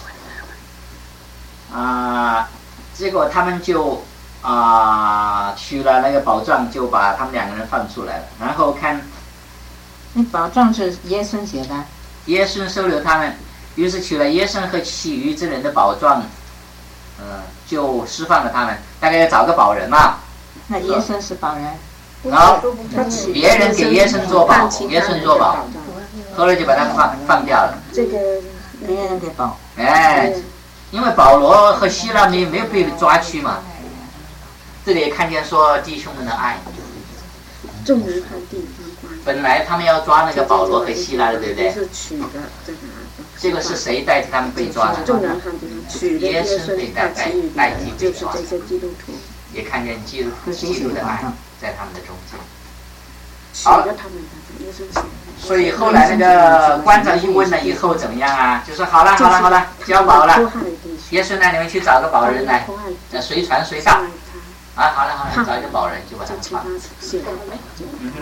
Speaker 1: 啊，结果他们就。啊，取了那个宝藏，就把他们两个人放出来了。然后看，
Speaker 4: 那宝藏是耶稣写的。
Speaker 1: 耶稣收留他们，于是取了耶稣和其余之人的宝藏，嗯、呃，就释放了他们。大概要找个保人嘛。
Speaker 4: 那耶稣是保人。
Speaker 1: 然后别人给耶稣做保，耶稣做保，后来就把他放放掉了。
Speaker 2: 这个
Speaker 4: 别人给保。
Speaker 1: 哎，因为保罗和希拉没没有被抓去嘛。这里也看见说弟兄们的爱，
Speaker 2: 众人和地方官。
Speaker 1: 本来他们要抓那个保罗和希拉的，对不对？
Speaker 2: 是取的这个。
Speaker 1: 这个是谁代替他们被抓的？
Speaker 2: 众人和地方取的耶稣被代代代替被抓的。就是这些基督徒。
Speaker 1: 也看见基督基督的爱在他们的中间。
Speaker 2: 好。他们的耶稣。
Speaker 1: 所以后来那个官长一问了以后怎么样啊？就说好了好了好了，交保了。耶稣让你们去找个保人来，那随传随到。啊，好了好了，找一个保人就把他们放。嗯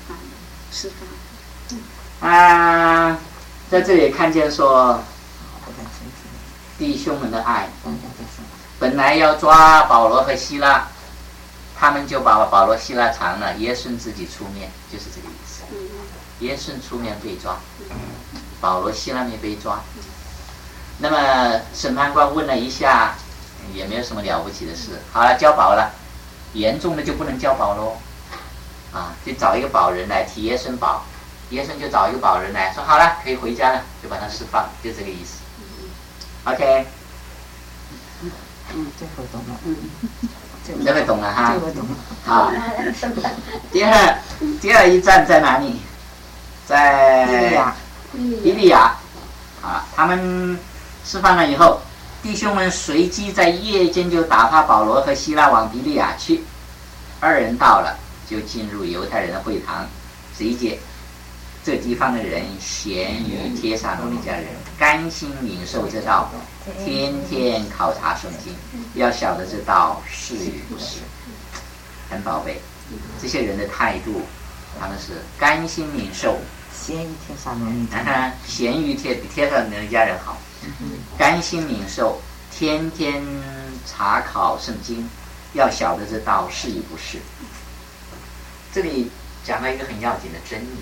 Speaker 1: 哼。啊，在这里看见说弟兄们的爱，本来要抓保罗和希拉，他们就把保罗、希拉藏了，耶稣自己出面，就是这个意思。耶稣出面被抓，保罗、希拉没被抓。那么审判官问了一下，也没有什么了不起的事。好了，交保了。严重的就不能交保喽，啊，就找一个保人来替耶稣保，耶稣就找一个保人来说好了，可以回家了，就把他释放，就这个意思。OK。
Speaker 4: 嗯，这回懂了。嗯，
Speaker 1: 这回懂了哈。
Speaker 4: 这回懂了。
Speaker 1: 好。第二，第二一站在哪里？在
Speaker 4: 比利亚。
Speaker 1: 比利亚。啊，他们释放了以后。弟兄们随即在夜间就打发保罗和希拉往比利亚去，二人到了，就进入犹太人的会堂。十一节，这地方的人咸于帖撒罗尼迦人，甘心领受这道，天天考察圣经，要晓得这道是与不是。很宝贝，这些人的态度，他们是甘心领受。
Speaker 4: 咸于帖撒罗尼迦
Speaker 1: 人，咸于帖比帖撒罗尼迦人好。甘心领受，天天查考圣经，要晓得这道是与不是。 这里讲到一个很要紧的真理，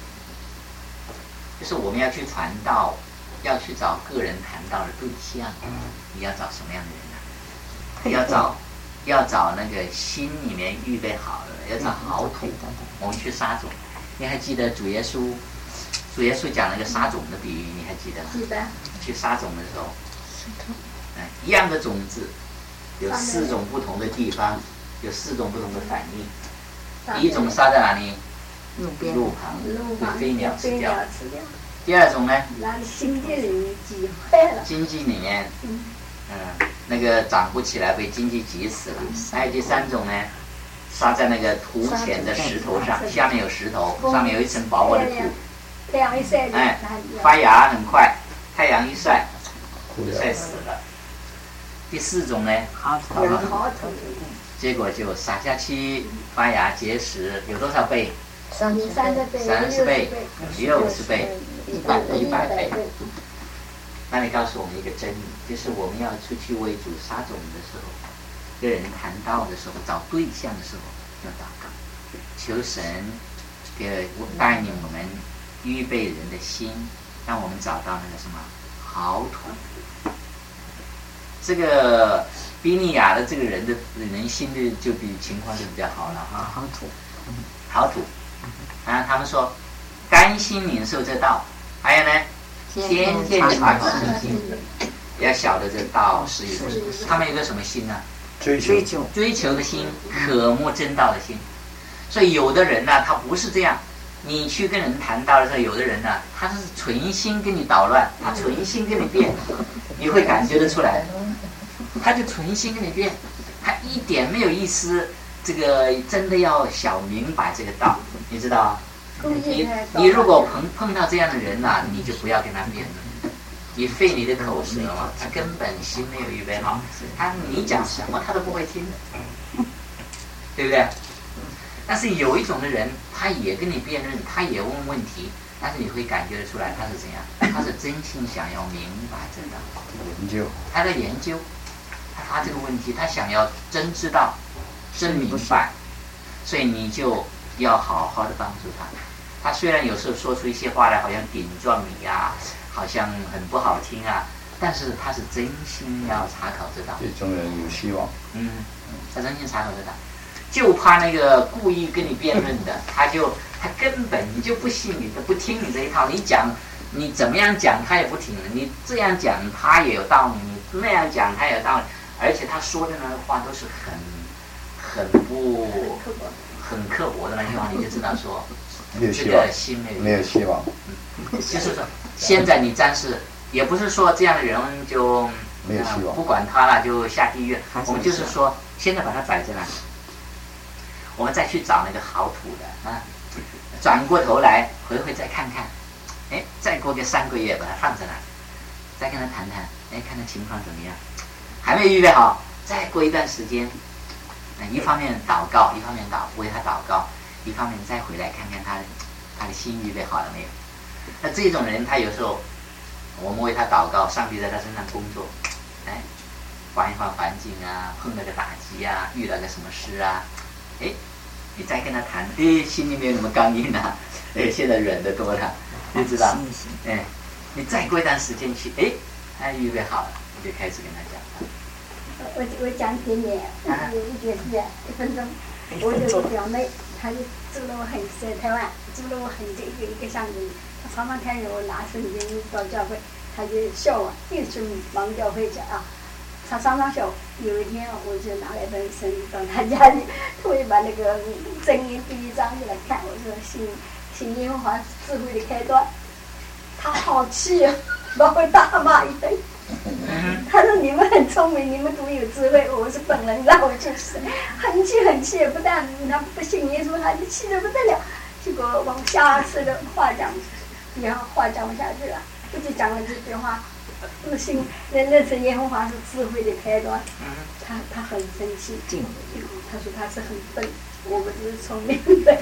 Speaker 1: 就是我们要去传道，要去找个人谈道的对象，你要找什么样的人呢？要找要找那个心里面预备好的，要找好土。我们去撒种，你还记得主耶稣？主耶稣讲那个撒种的比喻，你还记得吗？
Speaker 5: 记得。
Speaker 1: 去撒种的时候，嗯，一样的种子，有四种不同的地方，有四种不同的反应。第一种撒在哪里？路旁，被飞鸟吃掉。第二种呢？
Speaker 5: 经济里面挤坏了。
Speaker 1: 经济里面，嗯，那个长不起来，被经济挤死了。还有第三种呢？撒在那个土浅的石头上，下面有石头，上面有一层薄薄的土。
Speaker 5: 太阳一晒，
Speaker 1: 哎，发芽很快，太阳一晒，就晒死了。第四种呢？
Speaker 4: 好土，
Speaker 5: 好土。
Speaker 1: 结果就撒下去，发芽结实，有多少倍？
Speaker 7: 三十倍，
Speaker 1: 三十倍，六十倍，一百一百倍。那你告诉我们一个真理，就是我们要出去为主撒种的时候，跟人谈道的时候，找对象的时候，要祷告，求神给带领我们预备人的心，让我们找到那个什么好土。这个比利亚的这个人的人心的就比情况就比较好了哈，
Speaker 4: 好土，
Speaker 1: 好土。啊，他们说甘心领受这道，还有呢，天天传圣经，要晓得这道是一个，他们有个什么心呢？
Speaker 3: 追求
Speaker 1: 追求的心，渴慕真道的心。所以有的人呢，他不是这样。你去跟人谈道的时候，有的人呢，他是存心跟你捣乱，他存心跟你辩，你会感觉得出来。他就存心跟你辩，他一点没有意思。这个真的要想明白这个道，你知道？你你如果碰碰到这样的人呐、啊，你就不要跟他辩论，你费你的口舌嘛，他根本心没有预备好，他你讲什么他都不会听的，对不对？但是有一种的人，他也跟你辩论，他也问问题，但是你会感觉得出来他是怎样，他是真心想要明白这个道，
Speaker 3: 研究，
Speaker 1: 他在研究，他发这个问题，他想要真知道。真明白，所以你就要好好的帮助他。他虽然有时候说出一些话来，好像顶撞你呀、啊，好像很不好听啊，但是他是真心要查考这道。
Speaker 3: 这种人有希望。
Speaker 1: 嗯，他真心查考这道，就怕那个故意跟你辩论的，他就他根本你就不信你的，不听你这一套。你讲你怎么样讲他也不听，你这样讲他也有道理，你那样讲他也有道理，而且他说的那个话都是很。很不很刻薄的那些话，你就知道说这个心没有
Speaker 3: 没有希望。
Speaker 1: 嗯，就是说，现在你暂时也不是说这样的人就
Speaker 3: 没有希望，
Speaker 1: 不管他了就下地狱。我们就是说，现在把它摆在那里，我们再去找那个好土的啊，转过头来回回再看看，哎，再过个三个月把它放在那里，再跟他谈谈，哎，看看情况怎么样，还没预备好，再过一段时间。一方面祷告，一方面祷为他祷告，一方面再回来看看他他的心预备好了没有。那这种人，他有时候我们为他祷告，上帝在他身上工作，哎，换一换环境啊，碰到个打击啊，遇到个什么事啊，哎，你再跟他谈，哎，心里没有那么刚硬啊，哎，现在软的多了，你知道？哎，你再过一段时间去，哎，他预备好了，你就开始跟他讲。
Speaker 5: 我我讲点点，有一点是一分钟。我有个表妹，她就住了我很在台湾，住了我很久一个一个乡里。她常常看着我拿圣经到教会，她就笑我，一直忙教会去啊。她常常笑。有一天我就拿了一本圣经到她家里，特别把那个箴言第一章给她看，我说信信耶和华智慧的开端。她好气啊，把我大骂一顿。他说你们很聪明，你们都有智慧，我是笨人，让我就是很气很气，不但他不信耶稣，他就气得不得了。结果往下次的话讲，然后话讲不下去了，我就讲了这句话：不信认认识耶和华是智慧的开端。他他很生气，他说他是很笨，我们都是聪明的，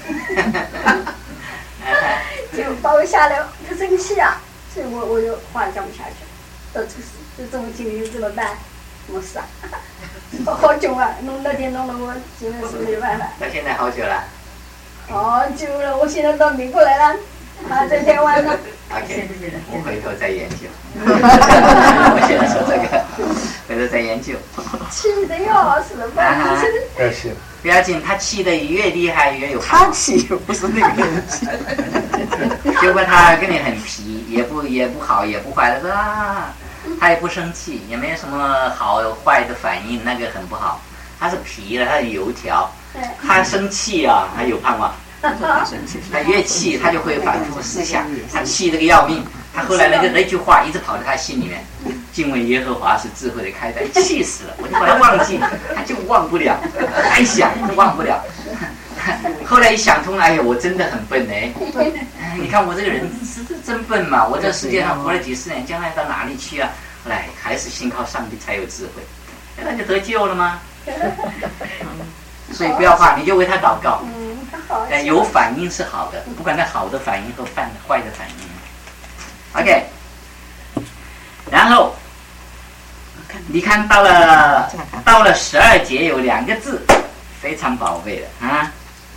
Speaker 5: 就把我吓得他生气啊，所以我我就话讲不下去。到这这这么经历怎么办？没事啊，好久啊，弄那天弄了我基本是没办法。
Speaker 1: 到现在好久了。
Speaker 5: 哦，久了，我现在到美国来了，啊，在台湾呢。
Speaker 1: OK， 我回头再研究。我现在说这个，回头再研究。
Speaker 5: 气的要死了，
Speaker 1: 啊，
Speaker 3: 不要气了。
Speaker 1: 不要紧，他气的越厉害越有。
Speaker 4: 他气不是那个人气。
Speaker 1: 结果他跟你很皮，也不也不好也不坏的，说啊，他也不生气，也没有什么好坏的反应，那个很不好。他是皮了，他是油条，他生气啊，他有盼望。他越气，他就会反复思想，他气得个要命。他后来那个那句话一直跑在他心里面：敬畏耶和华是智慧的开端。气死了，我就把他忘记，他就忘不了，再想忘不了。后来一想通了，哎呦，我真的很笨哎！你看我这个人是真笨嘛，我在世界上活了几十年，将来到哪里去啊？后来还是信靠上帝才有智慧，那就得救了吗？所以不要怕，你就为他祷告。但有反应是好的，不管他好的反应和犯坏的反应。OK， 然后你看到了到了十二节有两个字非常宝贝的啊，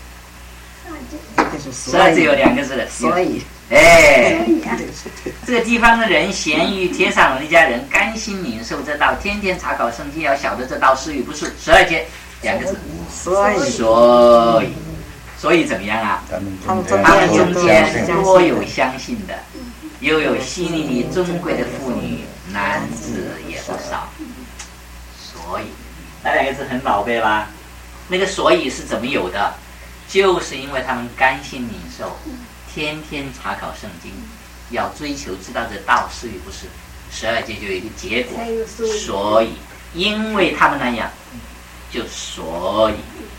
Speaker 1: 十二节有两个字的，
Speaker 4: 所以，
Speaker 1: 哎，这个地方的人咸于帖撒罗尼迦人甘心领受这道，天天查考圣经，要晓得这道是与不是。十二节两个字，
Speaker 4: 所以，
Speaker 1: 所以。所以怎么样啊？他们中间多有相信的，又有希利尼尊贵的妇女，男子也不少。所以那两个字很宝贝吧？那个所以是怎么有的？就是因为他们甘心领受，天天查考圣经，要追求知道这道是与不是。十二节就有一个结果，所以因为他们那样，就所以。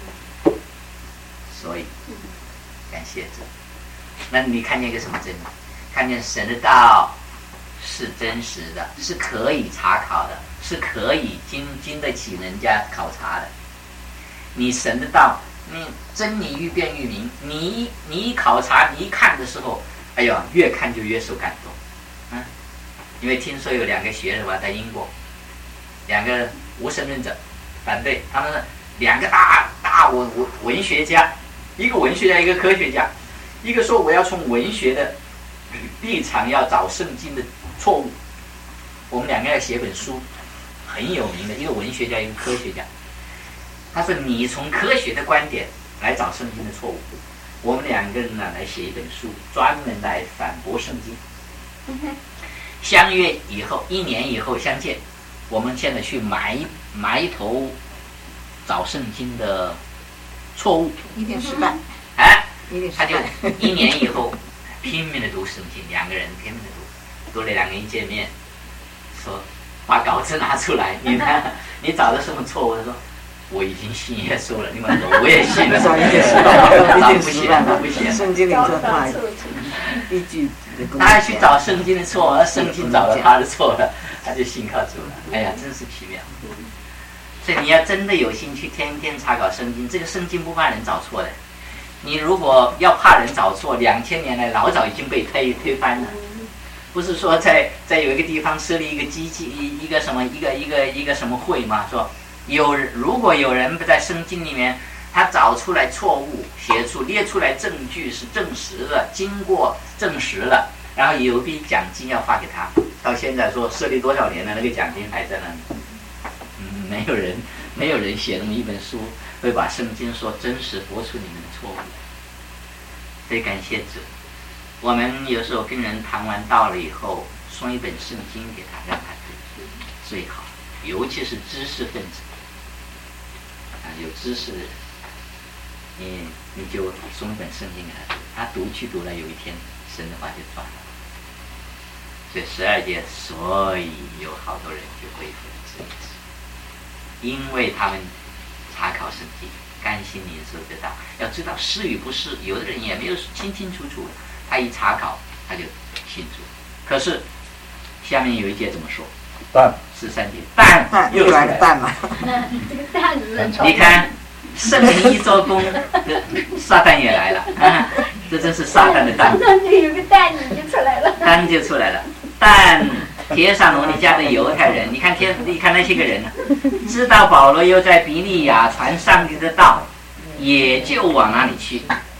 Speaker 1: 所以，感谢主。那你看见一个什么真理？看见神的道是真实的，是可以查考的，是可以经经得起人家考察的。你神的道，你真理愈辩愈明。你你一考察，你一看的时候，哎呦，越看就越受感动。嗯，因为听说有两个学者吧，在英国，两个无神论者反对，他们两个大大文文文学家。一个文学家，一个科学家，一个说我要从文学的立场要找圣经的错误。我们两个要写本书，很有名的，一个文学家，一个科学家。他说你从科学的观点来找圣经的错误，我们两个人呢来写一本书，专门来反驳圣经。相约以后，一年以后相见。我们现在去埋埋头找圣经的错误，
Speaker 4: 一定失败。
Speaker 1: 哎，
Speaker 4: 一定失
Speaker 1: 他就
Speaker 4: 败。
Speaker 1: 一年以后拼命的读圣经，两个人拼命的读，读了两个人一见面，说把稿子拿出来，你看你找到什么错误？他说我已经信耶稣了，你们我也信了，
Speaker 4: 一定
Speaker 1: 不
Speaker 4: 失败，
Speaker 1: 不写，
Speaker 4: 圣经里这话依据。
Speaker 1: 他还去找圣经的错，而圣经找了他的错了，他就信靠主了。哎呀，真是奇妙。所以你要真的有兴趣，天天查考圣经。这个圣经不怕人找错的。你如果要怕人找错，两千年来老早已经被推推翻了。不是说在在有一个地方设立一个机器，一一个什么一个一个一个什么会吗？说有如果有人不在圣经里面，他找出来错误，写出列出来证据是证实了，经过证实了，然后有一笔奖金要发给他。到现在说设立多少年了，那个奖金还在那里。嗯，没有人没有人写那么一本书会把圣经说真实驳出你们的错误。所以感谢主。我们有时候跟人谈完道了以后，送一本圣经给他，让他读最好，尤其是知识分子啊，有知识的人，你你就送一本圣经给他读，他读去读了，有一天神的话就转了。所以十二节，所以有好多人就恢复了这一次，因为他们查考圣经，甘心领受得到，要知道是与不是，有的人也没有清清楚楚，他一查考他就信主。可是下面有一节怎么说？
Speaker 3: 但
Speaker 1: 十三节，但又
Speaker 4: 来个但嘛。
Speaker 5: 这个蛋子，
Speaker 1: 你看圣灵一做工，撒旦也来了，啊、这真是撒旦的蛋。
Speaker 5: 上去有个蛋子就出来了。
Speaker 1: 蛋就出来了。但帖撒罗尼迦的犹太人，你看天，你看那些个人呢，知道保罗又在比利亚传上帝的道，也就往那里去。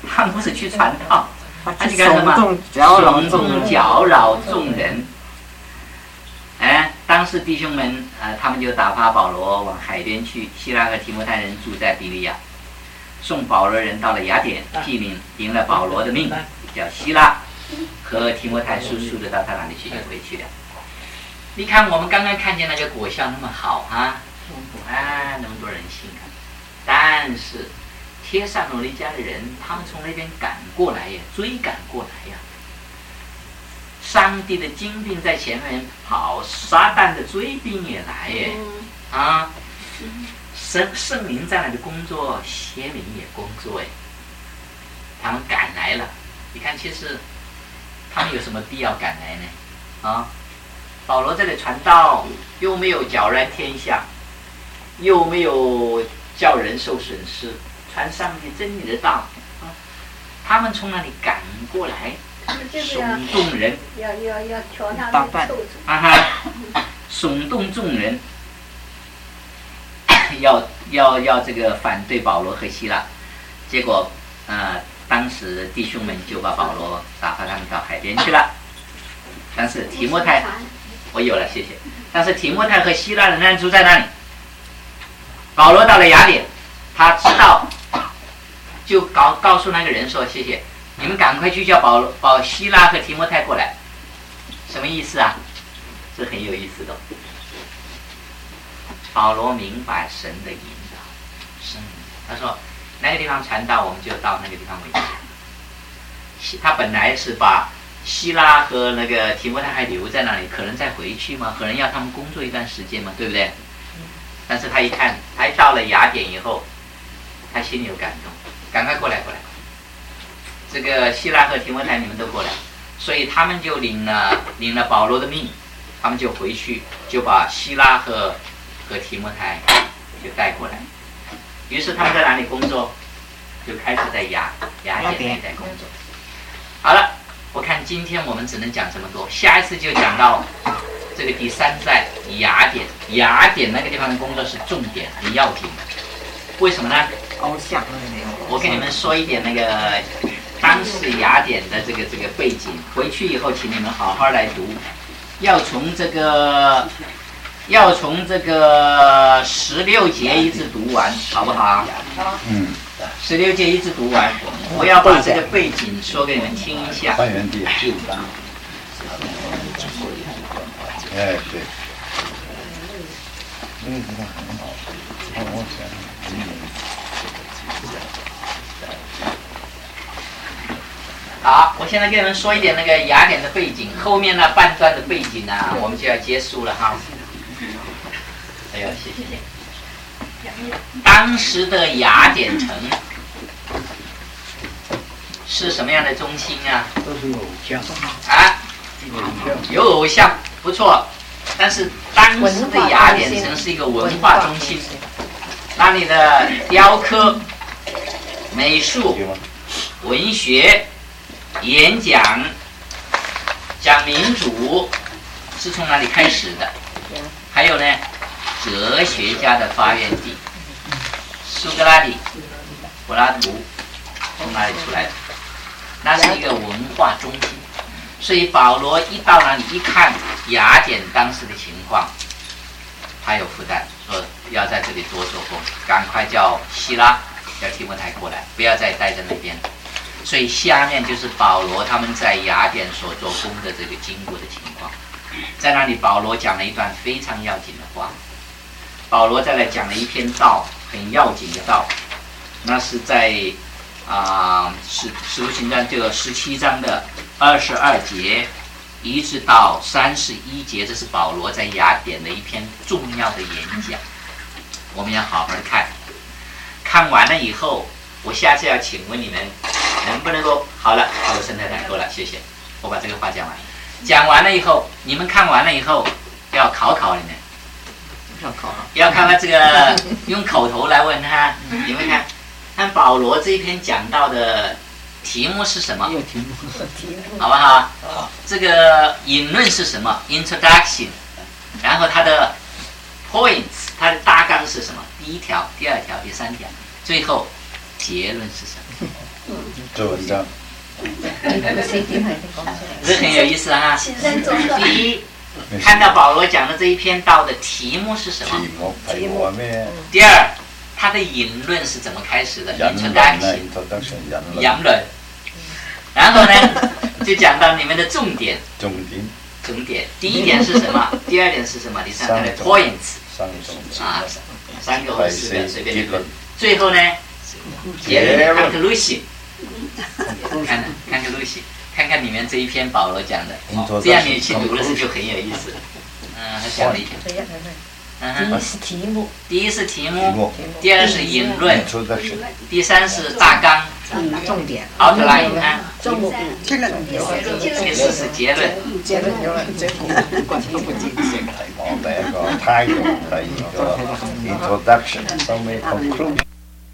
Speaker 1: 他们不是去传道，他去干什么？
Speaker 4: 耸动
Speaker 1: 搅扰众人。哎，当时弟兄们，呃，他们就打发保罗往海边去。希拉和提摩太人住在比利亚，送保罗人到了雅典，毗邻迎了保罗的命，叫希拉和提摩太速速的到他那里去，就回去了。你看，我们刚刚看见那个果效那么好啊，啊，那么多人信啊，但是帖撒罗尼迦的人，他们从那边赶过来呀，追赶过来呀。上帝的精兵在前面跑，撒旦的追兵也来耶！啊，圣圣灵在那里工作，邪灵也工作哎。他们赶来了，你看，其实他们有什么必要赶来呢？啊，保罗这里传道，又没有搅乱天下，又没有叫人受损失，传上帝真理的道啊，他们从那里赶过来。耸动人，
Speaker 5: 要要要挑他们臭子
Speaker 1: 啊哈！耸动众人，要要要这个反对保罗和希拉，结果呃，当时弟兄们就把保罗打发他们到海边去了。但是提摩太，我有了，谢谢。但是提摩太和希拉仍然住在那里。保罗到了雅典，他知道，就告告诉那个人说：“谢谢。”你们赶快去叫保罗、保希拉和提摩太过来，什么意思啊？这很有意思的。保罗明白神的引导，神他说那个地方传道，我们就到那个地方为止。他本来是把希拉和那个提摩太还留在那里，可能再回去嘛，可能要他们工作一段时间嘛，对不对？但是他一看，他到了雅典以后，他心里有感动，赶快过来，过来。这个希拉和提摩太你们都过来，所以他们就领了领了保罗的命，他们就回去，就把希拉和和提摩太就带过来。于是他们在哪里工作？就开始在雅雅典那带工作。好了，我看今天我们只能讲这么多，下一次就讲到这个第三站雅典。雅典那个地方的工作是重点，很要紧的。为什么呢？
Speaker 4: 偶像。
Speaker 1: 我跟你们说一点那个。当时雅典的这个这个背景，回去以后，请你们好好来读，要从这个，要从这个十六节一直读完，好不好？
Speaker 3: 嗯。
Speaker 1: 十六节一直读完，我要把这个背景说给你们听一下。
Speaker 3: 还原地。哎，对。那个地方很好，让我想。
Speaker 1: 好，我现在跟你们说一点那个雅典的背景，后面呢半段的背景呢，我们就要结束了哈。哎呦，谢谢。当时的雅典城是什么样的中心啊？
Speaker 6: 都是偶像
Speaker 1: 啊，有偶像，不错。但是当时的雅典城是一个文化中心，那里的雕刻、美术、文学。演讲、讲民主是从哪里开始的？还有呢，哲学家的发源地，苏格拉底、柏拉图从哪里出来的？那是一个文化中心。所以保罗一到那里一看雅典当时的情况，他有负担，说要在这里多做工，赶快叫希拉、叫提摩太过来，不要再待在那边。所以下面就是保罗他们在雅典所做工的这个经过的情况。在那里保罗讲了一段非常要紧的话，保罗再来讲了一篇道，很要紧的道，那是在啊使使徒行传这个十七章的二十二节一直到三十一节，这是保罗在雅典的一篇重要的演讲，我们要好好看。看完了以后，我下次要请问你们能不能够好了，好了，沈太太够了，谢谢。我把这个话讲完，讲完了以后，你们看完了以后要考考你们，
Speaker 4: 要考，
Speaker 1: 要看看这个用口头来问他，你们看，看保罗这一篇讲到的题目是什么？
Speaker 4: 题目，
Speaker 1: 好不好？这个引论是什么 ？Introduction， 然后它的 points， 它的大纲是什么？第一条、第二条、第三条，最后结论是什么？
Speaker 3: 做文章。
Speaker 1: 这很有意思啊！
Speaker 5: 起身做个。
Speaker 1: 第一，看到保罗讲的这一篇道的题目是什么？
Speaker 3: 題目題目係咩？
Speaker 1: 第二，他的引論是怎麼開始的？
Speaker 3: 引論啊 ，introduction 引論。
Speaker 1: 引論。然後呢，就講到你們的重點。
Speaker 3: 重點。
Speaker 1: 重點。第一點是什麼？第二點是什麼？第三個 points。
Speaker 3: 三重點。
Speaker 1: 啊，三個或四個隨便。
Speaker 3: 結論。
Speaker 1: 最後呢，結論 conclusion。看 conclusion。看看里面这一篇保罗讲的，哦、这样你去读的时候就很有意思。嗯，他讲了一篇。嗯，第一是题目，第一是题目，第二是引论，第三是大纲，
Speaker 4: 重点
Speaker 1: outline 啊，
Speaker 4: 重点，
Speaker 5: 结论，
Speaker 1: 第四是结论。
Speaker 4: 结论有了，结果都不记得。
Speaker 3: 題目第一個 title，第二個 introduction，收尾 conclusion。